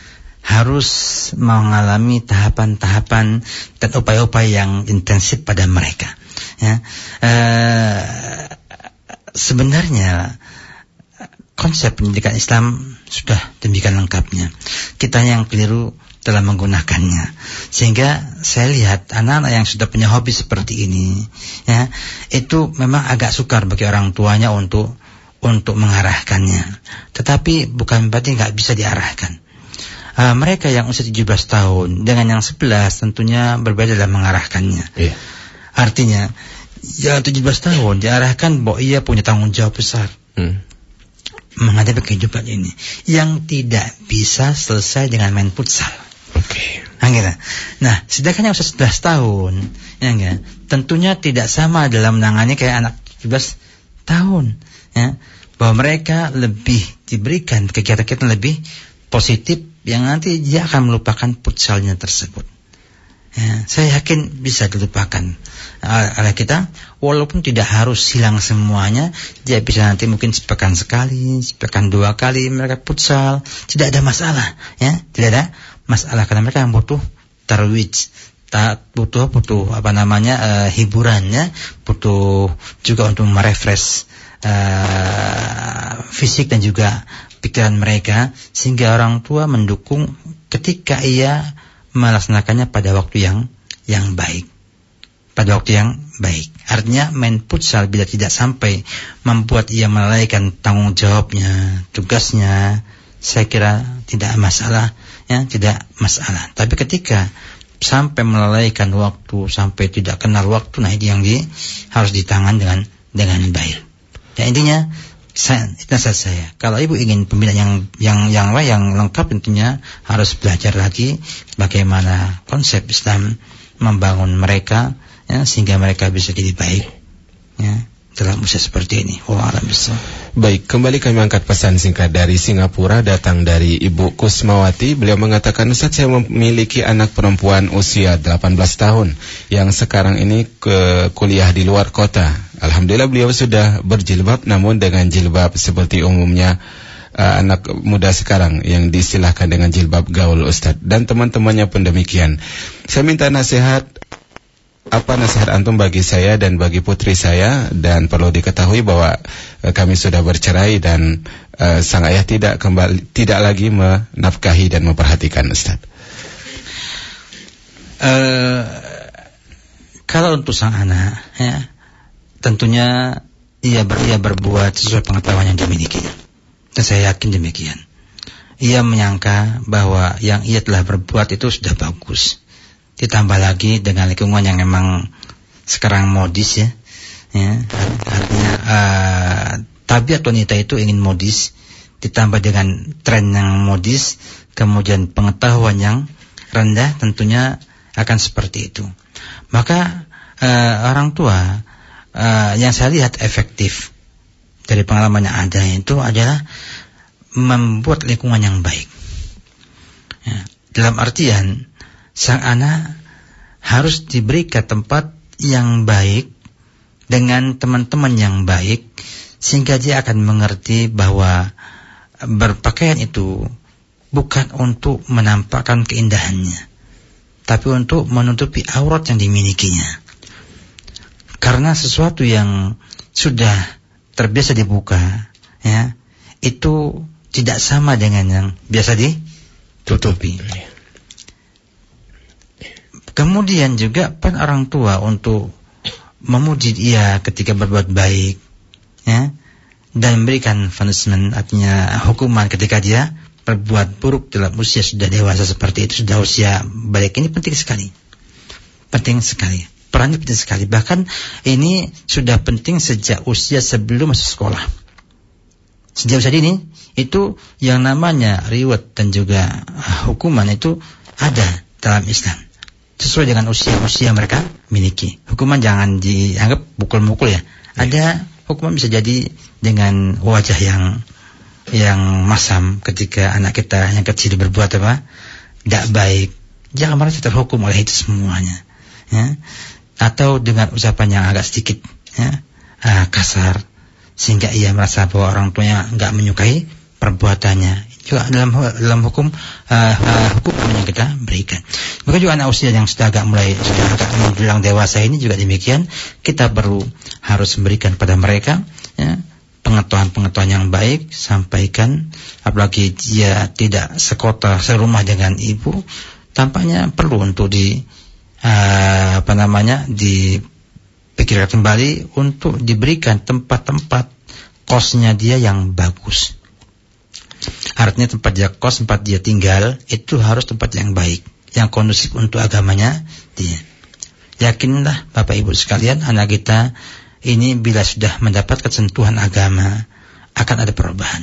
Harus mengalami tahapan-tahapan dan upaya-upaya yang intensif pada mereka. Ya. Uh, sebenarnya konsep pendidikan Islam sudah demikian lengkapnya. Kita yang keliru dalam menggunakannya. Sehingga saya lihat anak-anak yang sudah punya hobi seperti ini, ya, itu memang agak sukar bagi orang tuanya untuk untuk mengarahkannya. Tetapi bukan berarti nggak bisa diarahkan. Uh, mereka yang usia tujuh belas tahun dengan yang sebelas tentunya berbeda dalam mengarahkannya. Yeah. Artinya, yang tujuh belas tahun diarahkan bahwa ia punya tanggung jawab besar. Hmm. Menghadapi kehidupan ini yang tidak bisa selesai dengan main futsal. Oke. Okay. Nah, gitu. Nah, sedangkan yang usia sebelas tahun, ya enggak, tentunya tidak sama dalam menangani kayak anak tujuh belas tahun, ya. Bahwa mereka lebih diberikan kegiatan-kegiatan lebih positif yang nanti dia akan melupakan futsalnya tersebut. Ya, saya yakin bisa dilupakan oleh kita, walaupun tidak harus hilang semuanya. Dia bisa nanti mungkin sepekan sekali, sepekan dua kali mereka futsal, tidak ada masalah, ya, tidak ada masalah karena mereka butuh tarwij, tak butuh butuh apa namanya uh, hiburannya, butuh juga untuk merefresh uh, fisik dan juga pikiran mereka, sehingga orang tua mendukung ketika ia melaksanakannya pada waktu yang yang baik. Pada waktu yang baik. Artinya main futsal bila tidak sampai membuat ia melalaikan tanggung jawabnya, tugasnya, saya kira tidak masalah, ya, tidak masalah. Tapi ketika sampai melalaikan waktu, sampai tidak kenal waktu, nah ini yang di, harus ditangan dengan dengan baik. Ya, intinya saya, nasihat saya, kalau ibu ingin pembinaan yang yang yang yang lengkap, tentunya harus belajar lagi bagaimana konsep Islam membangun mereka, ya, sehingga mereka bisa jadi baik, ya, dalam usia seperti ini. Wallahu a'lam bishawab. Baik, kembali kami angkat pesan singkat dari Singapura, datang dari Ibu Kusmawati. Beliau mengatakan, Ustaz, saya memiliki anak perempuan usia delapan belas tahun yang sekarang ini ke kuliah di luar kota. Alhamdulillah beliau sudah berjilbab, namun dengan jilbab seperti umumnya uh, anak muda sekarang yang diistilahkan dengan jilbab gaul, Ustaz. Dan teman-temannya pun demikian. Saya minta nasihat, apa nasihat antum bagi saya dan bagi putri saya, dan perlu diketahui bahwa uh, kami sudah bercerai dan uh, sang ayah tidak kembali tidak lagi menafkahi dan memperhatikan, Ustaz. Uh, kalau untuk sang anak, ya, tentunya ia, ber, ia berbuat sesuai pengetahuan yang dimiliki, dan saya yakin demikian. Ia menyangka bahwa yang ia telah berbuat itu sudah bagus. Ditambah lagi dengan lingkungan yang memang sekarang modis, ya, ya, artinya uh, tabiat wanita itu ingin modis, ditambah dengan tren yang modis, kemudian pengetahuan yang rendah, tentunya akan seperti itu. Maka uh, orang tua uh, yang saya lihat efektif dari pengalaman yang ada itu adalah membuat lingkungan yang baik, ya, dalam artian sang anak harus diberikan tempat yang baik dengan teman-teman yang baik, sehingga dia akan mengerti bahwa berpakaian itu bukan untuk menampakkan keindahannya, tapi untuk menutupi aurat yang dimilikinya. Karena sesuatu yang sudah terbiasa dibuka, ya, itu tidak sama dengan yang biasa ditutupi. Kemudian juga peran orang tua untuk memuji dia ketika berbuat baik, ya, dan memberikan punishment, artinya hukuman ketika dia berbuat buruk dalam usia sudah dewasa seperti itu, sudah usia balik. Ini penting sekali, penting sekali, perannya penting sekali. Bahkan ini sudah penting sejak usia sebelum masuk sekolah. Sejak usia ini itu yang namanya reward dan juga hukuman itu ada dalam Islam, sesuai dengan usia-usia mereka miliki. Hukuman jangan dianggap pukul-mukul, ya. Ada hukuman bisa jadi dengan wajah yang yang masam ketika anak kita yang kecil berbuat apa? Tidak baik. Jangan merasa terhukum oleh itu semuanya, ya. Atau dengan ucapan yang agak sedikit, ya, uh, kasar, sehingga ia merasa bahwa orang tuanya enggak menyukai perbuatannya. Juga dalam dalam hukum uh, uh, hukum yang kita berikan. Maka juga anak usia yang sudah agak mulai sudah agak menjelang dewasa ini juga demikian, kita perlu harus memberikan pada mereka, ya, pengetahuan-pengetahuan yang baik, sampaikan. Apalagi dia tidak sekota serumah dengan ibu, tampaknya perlu untuk di uh, apa namanya dipikirkan kembali untuk diberikan tempat-tempat kosnya dia yang bagus. Artinya tempat dia kos, tempat dia tinggal itu harus tempat yang baik, yang kondusif untuk agamanya dia. Yakinlah Bapak Ibu sekalian, anak kita ini bila sudah mendapatkan sentuhan agama akan ada perubahan.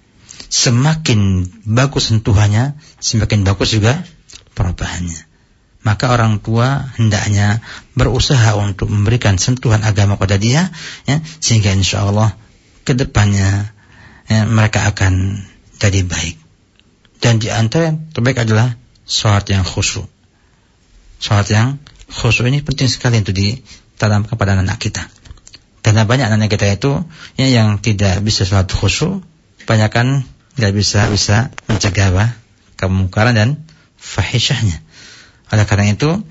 Semakin bagus sentuhannya, semakin bagus juga perubahannya. Maka orang tua hendaknya berusaha untuk memberikan sentuhan agama pada dia, ya, sehingga insya Allah ke depannya, ya, mereka akan jadi baik. Dan di antara yang terbaik adalah sholat yang khusyuk. Sholat yang khusyuk ini penting sekali untuk ditanamkan kepada anak kita. Karena banyak anak kita itu, ya, yang tidak bisa sholat khusyuk, banyak kan tidak bisa bisa mencegah kemungkaran dan fahisyahnya. Oleh karena itu,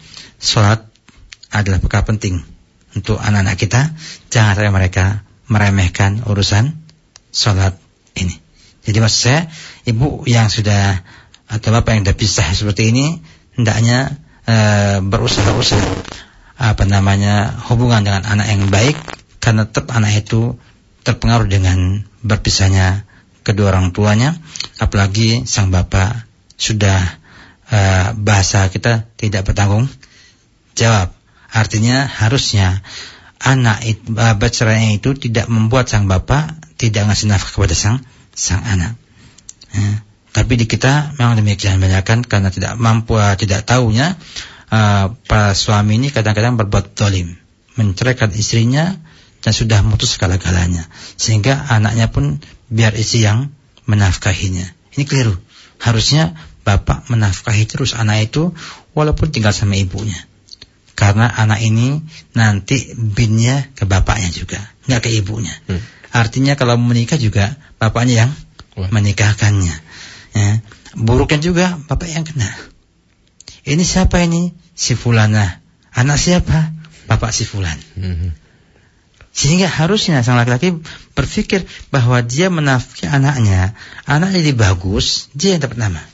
Salat adalah perkara penting untuk anak-anak kita. Jangan sampai mereka meremehkan urusan salat ini. Jadi maksud saya, ibu yang sudah atau bapak yang sudah pisah seperti ini, hendaknya e, berusaha-usaha apa namanya hubungan dengan anak yang baik, karena tetap anak itu terpengaruh dengan berpisahnya kedua orang tuanya. Apalagi sang bapak sudah e, bahasa kita tidak bertanggung jawab. Artinya harusnya anak itu, bercerainya itu tidak membuat sang bapak tidak ngasih nafkah kepada sang sang anak. Ya. Tapi di kita memang demikian, banyakkan karena tidak mampu, tidak tahunya uh, para suami ini kadang-kadang berbuat zalim, menceraikan istrinya dan sudah memutus segala-galanya, sehingga anaknya pun biar istri yang menafkahinya. Ini keliru. Harusnya bapak menafkahi terus anak itu walaupun tinggal sama ibunya, karena anak ini nanti binnya ke bapaknya juga, nggak ke ibunya. Hmm. Artinya kalau menikah juga bapaknya yang menikahkannya. Ya. Buruknya juga bapak yang kena. Ini siapa ini? Si Fulana. Anak siapa? Bapak si Fulan. Mm-hmm. Sehingga harusnya sang laki-laki berpikir bahwa dia menafkahi anaknya. Anaknya jadi bagus, dia yang dapat nama.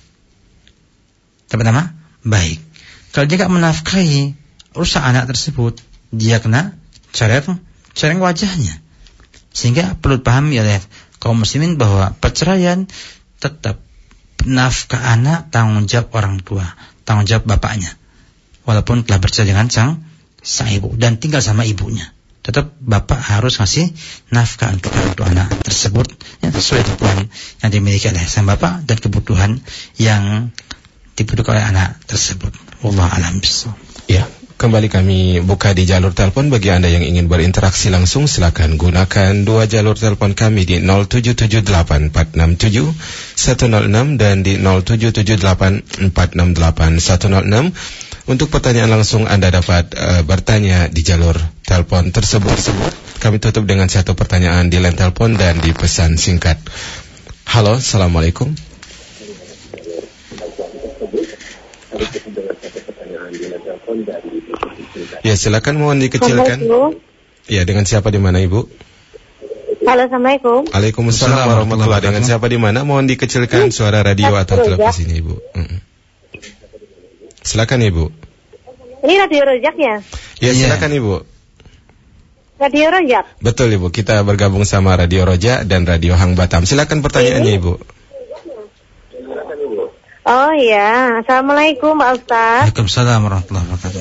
Dapat nama? Baik. Kalau dia tidak menafkahi, rusak anak tersebut, dia kena cereng, cereng wajahnya. Sehingga perlu pahami oleh kaum muslimin bahwa perceraian tetap nafkah anak tanggung jawab orang tua, tanggung jawab bapaknya. Walaupun telah bercerai dengan sang sang ibu dan tinggal sama ibunya, tetap bapak harus ngasih nafkah untuk orang tua anak tersebut yang sesuai kebutuhan yang dimiliki oleh sang bapak dan kebutuhan yang dibutuhkan oleh anak tersebut. Wallahu a'lam bishawab. Ya. Kembali kami buka di jalur telepon. Bagi Anda yang ingin berinteraksi langsung, silakan gunakan dua jalur telepon kami di nol tujuh tujuh delapan empat enam tujuh satu nol enam dan di nol tujuh tujuh delapan empat enam delapan satu nol enam. Untuk pertanyaan langsung Anda dapat uh, bertanya di jalur telepon tersebut. Kami tutup dengan satu pertanyaan di line telepon dan di pesan singkat. Halo, Assalamualaikum. Ya, silakan, mohon dikecilkan. Ya, dengan siapa di mana, Ibu? Halo, Assalamualaikum. Waalaikumsalam warahmatullahi wabarakatuh. Dengan siapa di mana? Mohon dikecilkan suara radio atau televisinya, Ibu. Mm-mm. Silakan, Ibu. Ini Radio Rojak ya? Ya, silakan, Ibu. Radio Rojak. Betul, Ibu. Kita bergabung sama Radio Roja dan Radio Hang Batam. Silakan pertanyaannya, Ibu. Oh iya, Assalamualaikum Pak Ustaz. Waalaikumsalam warahmatullahi wabarakatuh.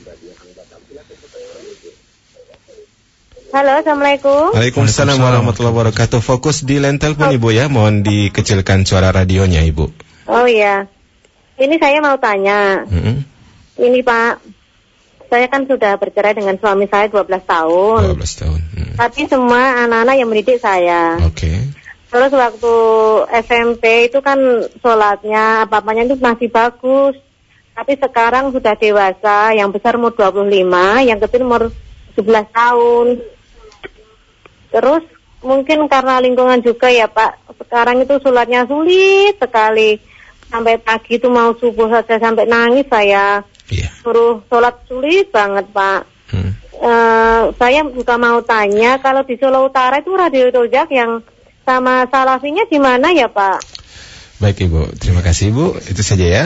Halo, Assalamualaikum. Waalaikumsalam warahmatullahi wabarakatuh. Fokus di line telepon, Ibu ya. Mohon dikecilkan suara radionya, Ibu. Oh iya. Ini saya mau tanya. Mm-hmm. Ini Pak, saya kan sudah bercerai dengan suami saya dua belas tahun. dua belas tahun. Mm. Tapi semua anak-anak yang mendidik saya. Oke. Okay. Terus waktu S M P itu kan sholatnya, apa-apanya itu masih bagus. Tapi sekarang sudah dewasa, yang besar umur dua puluh lima, yang kecil umur sebelas tahun. Terus mungkin karena lingkungan juga ya Pak, sekarang itu sholatnya sulit sekali. Sampai pagi itu mau subuh saja sampai nangis saya. Yeah. Suruh sholat sulit banget Pak. Hmm. Uh, saya juga mau tanya, kalau di Solo Utara itu Radio Rojak yang sama Salafinya di mana ya Pak? Baik Ibu, terima kasih Ibu. Itu saja ya.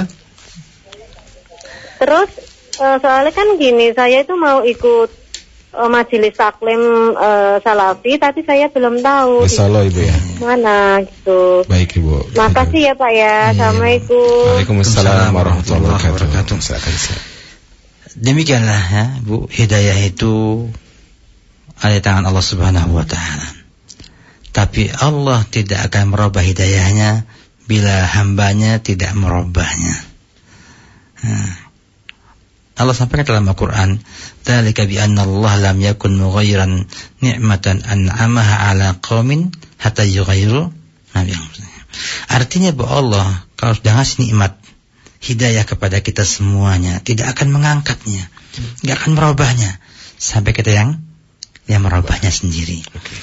Terus uh, soalnya kan gini, saya itu mau ikut Uh, majelis taklim uh, Salafi, tapi saya belum tahu di Solo Ibu ya. Mana gitu. Baik Ibu. Makasih ya Pak ya. Assalamualaikum. Waalaikumsalam warahmatullahi wabarakatuh. Demikianlah ya Bu, hidayah itu ada di tangan Allah Subhanahu wa taala. Tapi Allah tidak akan merubah hidayahnya bila hambanya tidak merubahnya. Nah, Allah sampaikan dalam Al-Quran, "Dzalika bi anna Allah lam yakun mughayyiran ni'matan an'amaha 'ala qaumin hatta yughayyiru ma bi anfusihim." Artinya bahwa Allah kalau sudah ngasih nikmat hidayah kepada kita semuanya, tidak akan mengangkatnya, tidak akan merubahnya sampai kita yang yang merubahnya sendiri.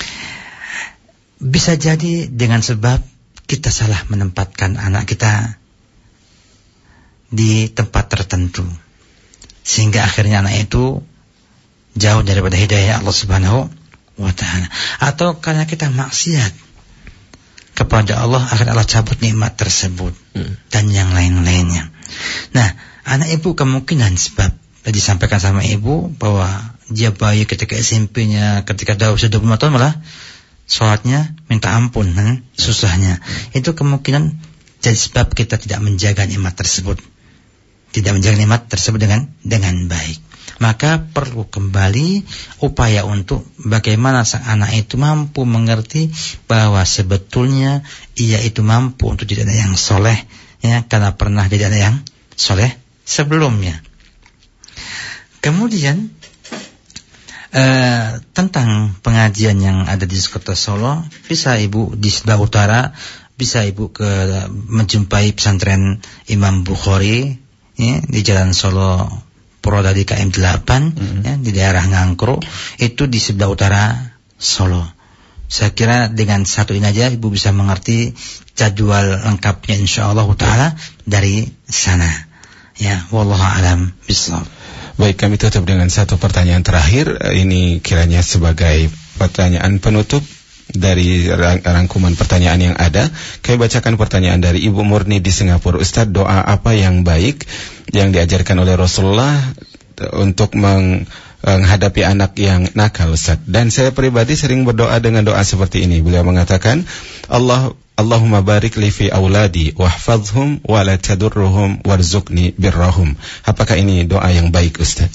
Bisa jadi dengan sebab kita salah menempatkan anak kita di tempat tertentu, sehingga akhirnya anak itu jauh daripada hidayah Allah Subhanahu wa ta'ala. Atau karena kita maksiat kepada Allah, akhirnya Allah cabut nikmat tersebut hmm. dan yang lain-lainnya. Nah, anak ibu kemungkinan sebab tadi disampaikan sama ibu bahwa dia bayi ketika S M P-nya, ketika dah usia dua puluh lima tahun malah sholatnya minta ampun, kan? Susahnya. Itu kemungkinan jadi sebab kita tidak menjaga nikmat tersebut. Tidak menjaga nikmat tersebut dengan dengan baik. Maka perlu kembali upaya untuk bagaimana sang anak itu mampu mengerti bahwa sebetulnya ia itu mampu untuk jadi anak yang soleh, ya, karena pernah jadi anak yang soleh sebelumnya. Kemudian uh, tentang pengajian yang ada di Kota Solo, bisa ibu di sebelah utara, bisa ibu ke menjumpai pesantren Imam Bukhari, ya, di Jalan Solo Purwodadi K M delapan, mm-hmm. ya, di daerah Ngangkro, itu di sebelah utara Solo. Saya kira dengan satu ini aja ibu bisa mengerti jadwal lengkapnya insyaallah taala dari sana. Ya, wallahu alam bishawab. Baik, kami tutup dengan satu pertanyaan terakhir. Ini kiranya sebagai pertanyaan penutup dari rang- rangkuman pertanyaan yang ada. Kami bacakan pertanyaan dari Ibu Murni di Singapura. Ustadz, doa apa yang baik yang diajarkan oleh Rasulullah untuk meng- menghadapi anak yang nakal, Ustadz? Dan saya pribadi sering berdoa dengan doa seperti ini. Beliau mengatakan, Allah Allahumma barik li fi auladi wahfazhum wa la tadurruhum warzuqni birrahum. Apakah ini doa yang baik, Ustaz?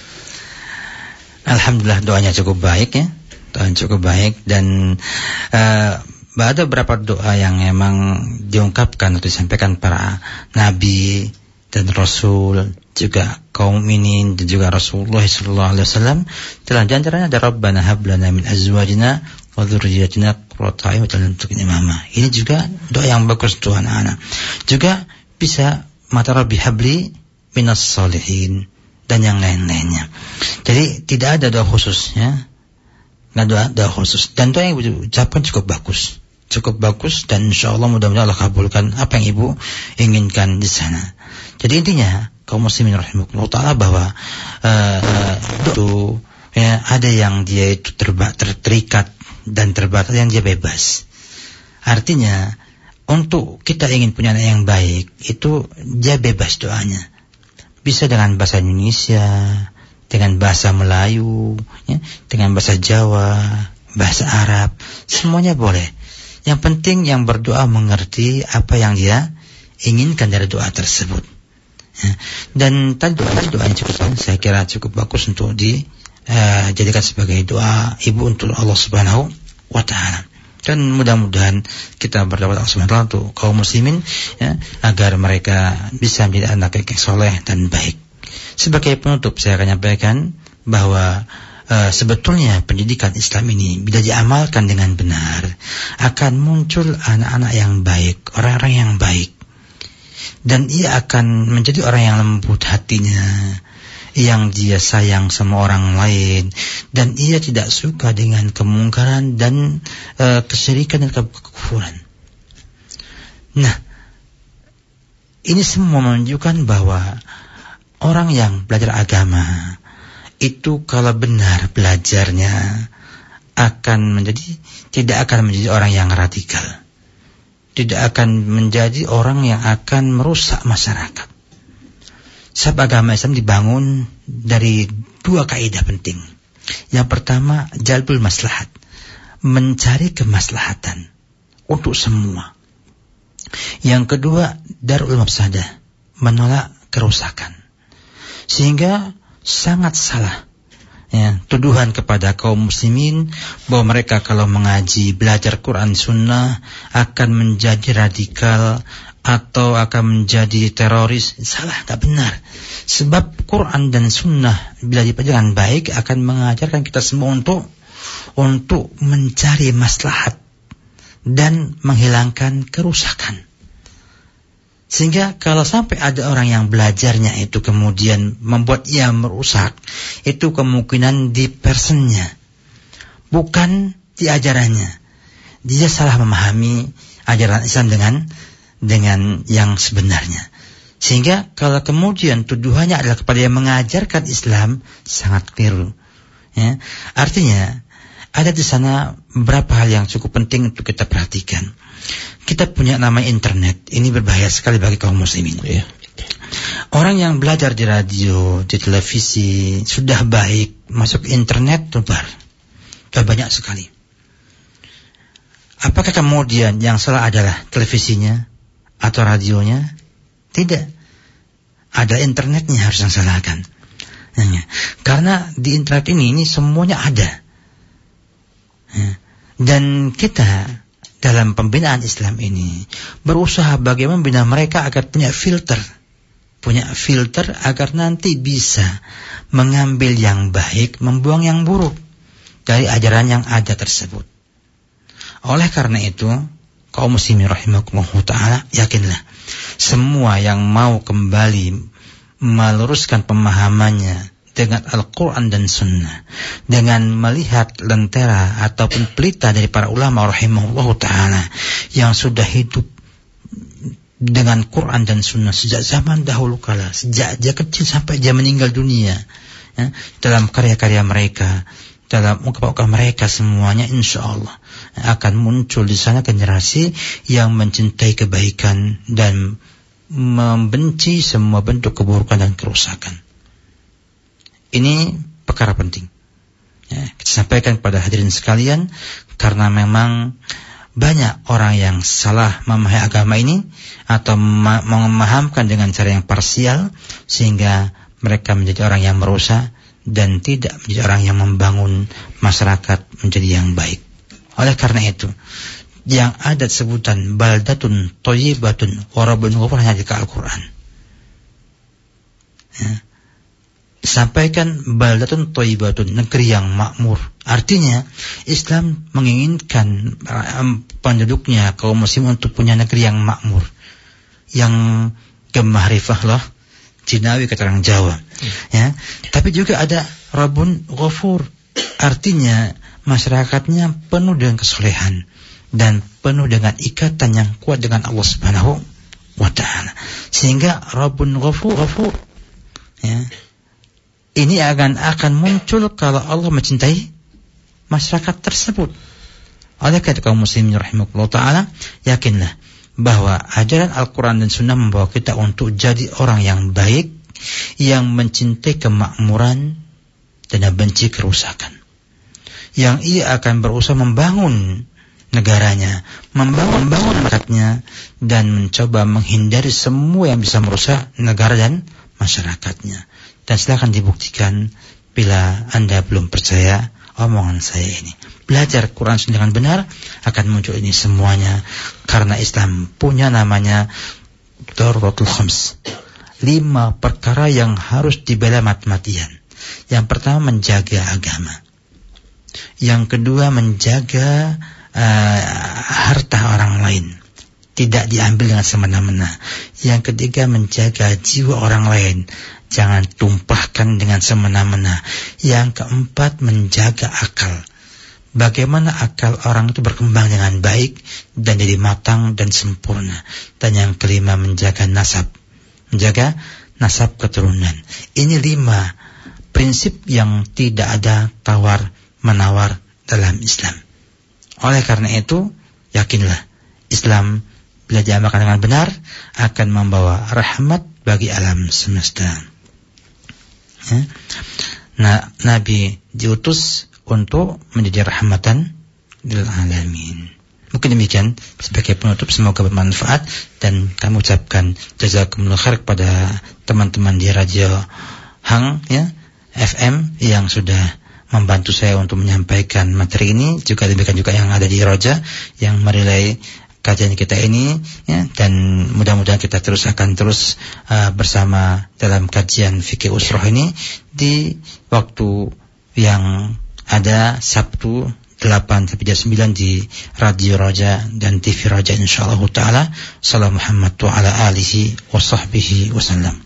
Alhamdulillah, doanya cukup baik, ya. Doanya cukup baik, dan uh, ada beberapa doa yang memang diungkapkan atau disampaikan para nabi dan rasul, juga kaum mukminin dan juga Rasulullah sallallahu alaihi wasallam. Telah diantaranya ada Rabbana hab lana min azwajina wa dzurriyyatina qurrata a'yun waj'alna lil muttaqina imama. Ini juga doa yang bagus untuk anak-anak. Juga bisa mata Rabbi habli minas sholihin dan yang lain-lainnya. Jadi tidak ada doa khusus, ya. Enggak doa doa khusus, dan doa yang diucapkan cukup bagus. Cukup bagus, dan insyaallah mudah-mudahan Allah kabulkan apa yang ibu inginkan di sana. Jadi intinya kaum muslimin rahimakumullah taala bahwa uh, itu, ya, ada yang dia itu terba, ter, terikat dan terbatas, yang dia bebas. Artinya untuk kita ingin punya anak yang baik itu dia bebas doanya. Bisa dengan bahasa Indonesia, dengan bahasa Melayu, ya, dengan bahasa Jawa, bahasa Arab, semuanya boleh. Yang penting yang berdoa mengerti apa yang dia inginkan dari doa tersebut. Ya. Dan tadi doa tadi doanya cukup, saya kira cukup bagus untuk dijadikan uh, sebagai doa ibu untuk Allah Subhanahu wa taala. Dan mudah-mudahan kita berdoa Allah Subhanahu wa taala untuk kaum muslimin, ya, agar mereka bisa menjadi anak yang soleh dan baik. Sebagai penutup saya akan menyampaikan bahwa uh, sebetulnya pendidikan Islam ini bila diamalkan dengan benar akan muncul anak-anak yang baik, orang-orang yang baik. Dan ia akan menjadi orang yang lembut hatinya, yang dia sayang sama orang lain, dan ia tidak suka dengan kemungkaran dan uh, kesyirikan dan kekufuran. Nah, ini semua menunjukkan bahwa orang yang belajar agama itu kalau benar belajarnya akan menjadi, tidak akan menjadi orang yang radikal, tidak akan menjadi orang yang akan merusak masyarakat. Sebab agama Islam dibangun dari dua kaidah penting. Yang pertama, jalbul maslahat, mencari kemaslahatan untuk semua. Yang kedua, darul mafsadah, menolak kerusakan. Sehingga sangat salah, ya, tuduhan kepada kaum muslimin bahwa mereka kalau mengaji, belajar Quran Sunnah akan menjadi radikal atau akan menjadi teroris. Salah, tak benar. Sebab Quran dan Sunnah bila dipelajari dengan baik akan mengajarkan kita semua untuk untuk mencari maslahat dan menghilangkan kerusakan. Sehingga kalau sampai ada orang yang belajarnya itu kemudian membuat ia merusak, itu kemungkinan di personnya, bukan di ajarannya. Dia salah memahami ajaran Islam dengan dengan yang sebenarnya. Sehingga kalau kemudian tuduhannya adalah kepada yang mengajarkan Islam, sangat keliru. Ya. Artinya ada di sana beberapa hal yang cukup penting untuk kita perhatikan. Kita punya nama internet, ini berbahaya sekali bagi kaum muslimin. Ya. Orang yang belajar di radio, di televisi sudah baik, masuk internet tebar, sudah banyak sekali. Apakah kemudian yang salah adalah televisinya atau radionya? Tidak. Ada internetnya harus yang salahkan. Karena di internet ini, ini semuanya ada. Dan kita dalam pembinaan Islam ini berusaha bagaimana membina mereka agar punya filter. Punya filter agar nanti bisa mengambil yang baik, membuang yang buruk dari ajaran yang ada tersebut. Oleh karena itu, kaum muslimin rahimakumullah ta'ala, yakinlah semua yang mau kembali meluruskan pemahamannya dengan Al-Quran dan Sunnah, dengan melihat lentera ataupun pelita dari para ulama rahimahullah ta'ala yang sudah hidup dengan Quran dan Sunnah sejak zaman dahulu kala, sejak dia kecil sampai dia meninggal dunia, ya, dalam karya-karya mereka, dalam ungkapan mereka, semuanya insya Allah akan muncul di sana generasi yang mencintai kebaikan dan membenci semua bentuk keburukan dan kerusakan. Ini perkara penting. Ya, kita sampaikan kepada hadirin sekalian, karena memang banyak orang yang salah memahami agama ini atau memahamkan dengan cara yang parsial, sehingga mereka menjadi orang yang merusak dan tidak menjadi orang yang membangun masyarakat menjadi yang baik. Oleh karena itu, yang ada sebutan baldatun thayyibatun wa rabbun ghafur hanya di Al-Quran. Ya. Sampaikan baldatun thayyibatun, negeri yang makmur. Artinya Islam menginginkan penduduknya, kaum muslim, untuk punya negeri yang makmur, yang gemahrifah lah, Cinawi kata orang Jawa. Ya. Tapi juga ada Rabbun Ghafur, artinya masyarakatnya penuh dengan kesolehan dan penuh dengan ikatan yang kuat dengan Allah Subhanahu wa ta'ala. Sehingga Rabbun Ghafur, Ghafur, ya, ini akan akan muncul kalau Allah mencintai masyarakat tersebut. Oleh karena kaum muslimin rahimakumullah ta'ala, yakinlah bahwa ajaran Al-Quran dan Sunnah membawa kita untuk jadi orang yang baik, yang mencintai kemakmuran dan benci kerusakan. Yang ia akan berusaha membangun negaranya, membangun membangun rakyatnya, dan mencoba menghindari semua yang bisa merusak negara dan masyarakatnya. Dan silakan dibuktikan bila Anda belum percaya omongan saya ini. Belajar Quran dengan benar akan muncul ini semuanya, karena Islam punya namanya Daruratul Khams. Lima perkara yang harus dibela mati-matian. Yang pertama, menjaga agama. Yang kedua, menjaga uh, harta orang lain, tidak diambil dengan semena-mena. Yang ketiga, menjaga jiwa orang lain, jangan tumpahkan dengan semena-mena. Yang keempat, menjaga akal. Bagaimana akal orang itu berkembang dengan baik dan jadi matang dan sempurna. Dan yang kelima, menjaga nasab, menjaga nasab keturunan. Ini lima prinsip yang tidak ada tawar-menawar dalam Islam. Oleh karena itu, yakinlah Islam bila diamalkan dengan benar akan membawa rahmat bagi alam semesta. Ya. Nah, Nabi diutus untuk menjadi rahmatan lil alamin. Mungkin demikian sebagai penutup, semoga bermanfaat, dan kami ucapkan jazakumullah khair kepada teman-teman di Radio Hang, ya, F M yang sudah membantu saya untuk menyampaikan materi ini. Juga demikian juga yang ada di Roja yang merelay kajian kita ini, ya, dan mudah-mudahan kita terus akan terus uh, bersama dalam kajian fikih usroh ini di waktu yang ada, Sabtu delapan sampai jam sembilan di Radio Roja dan T V Roja insyaallah taala. Salam Muhammad wa ala alihi wa sahbihi wasallam.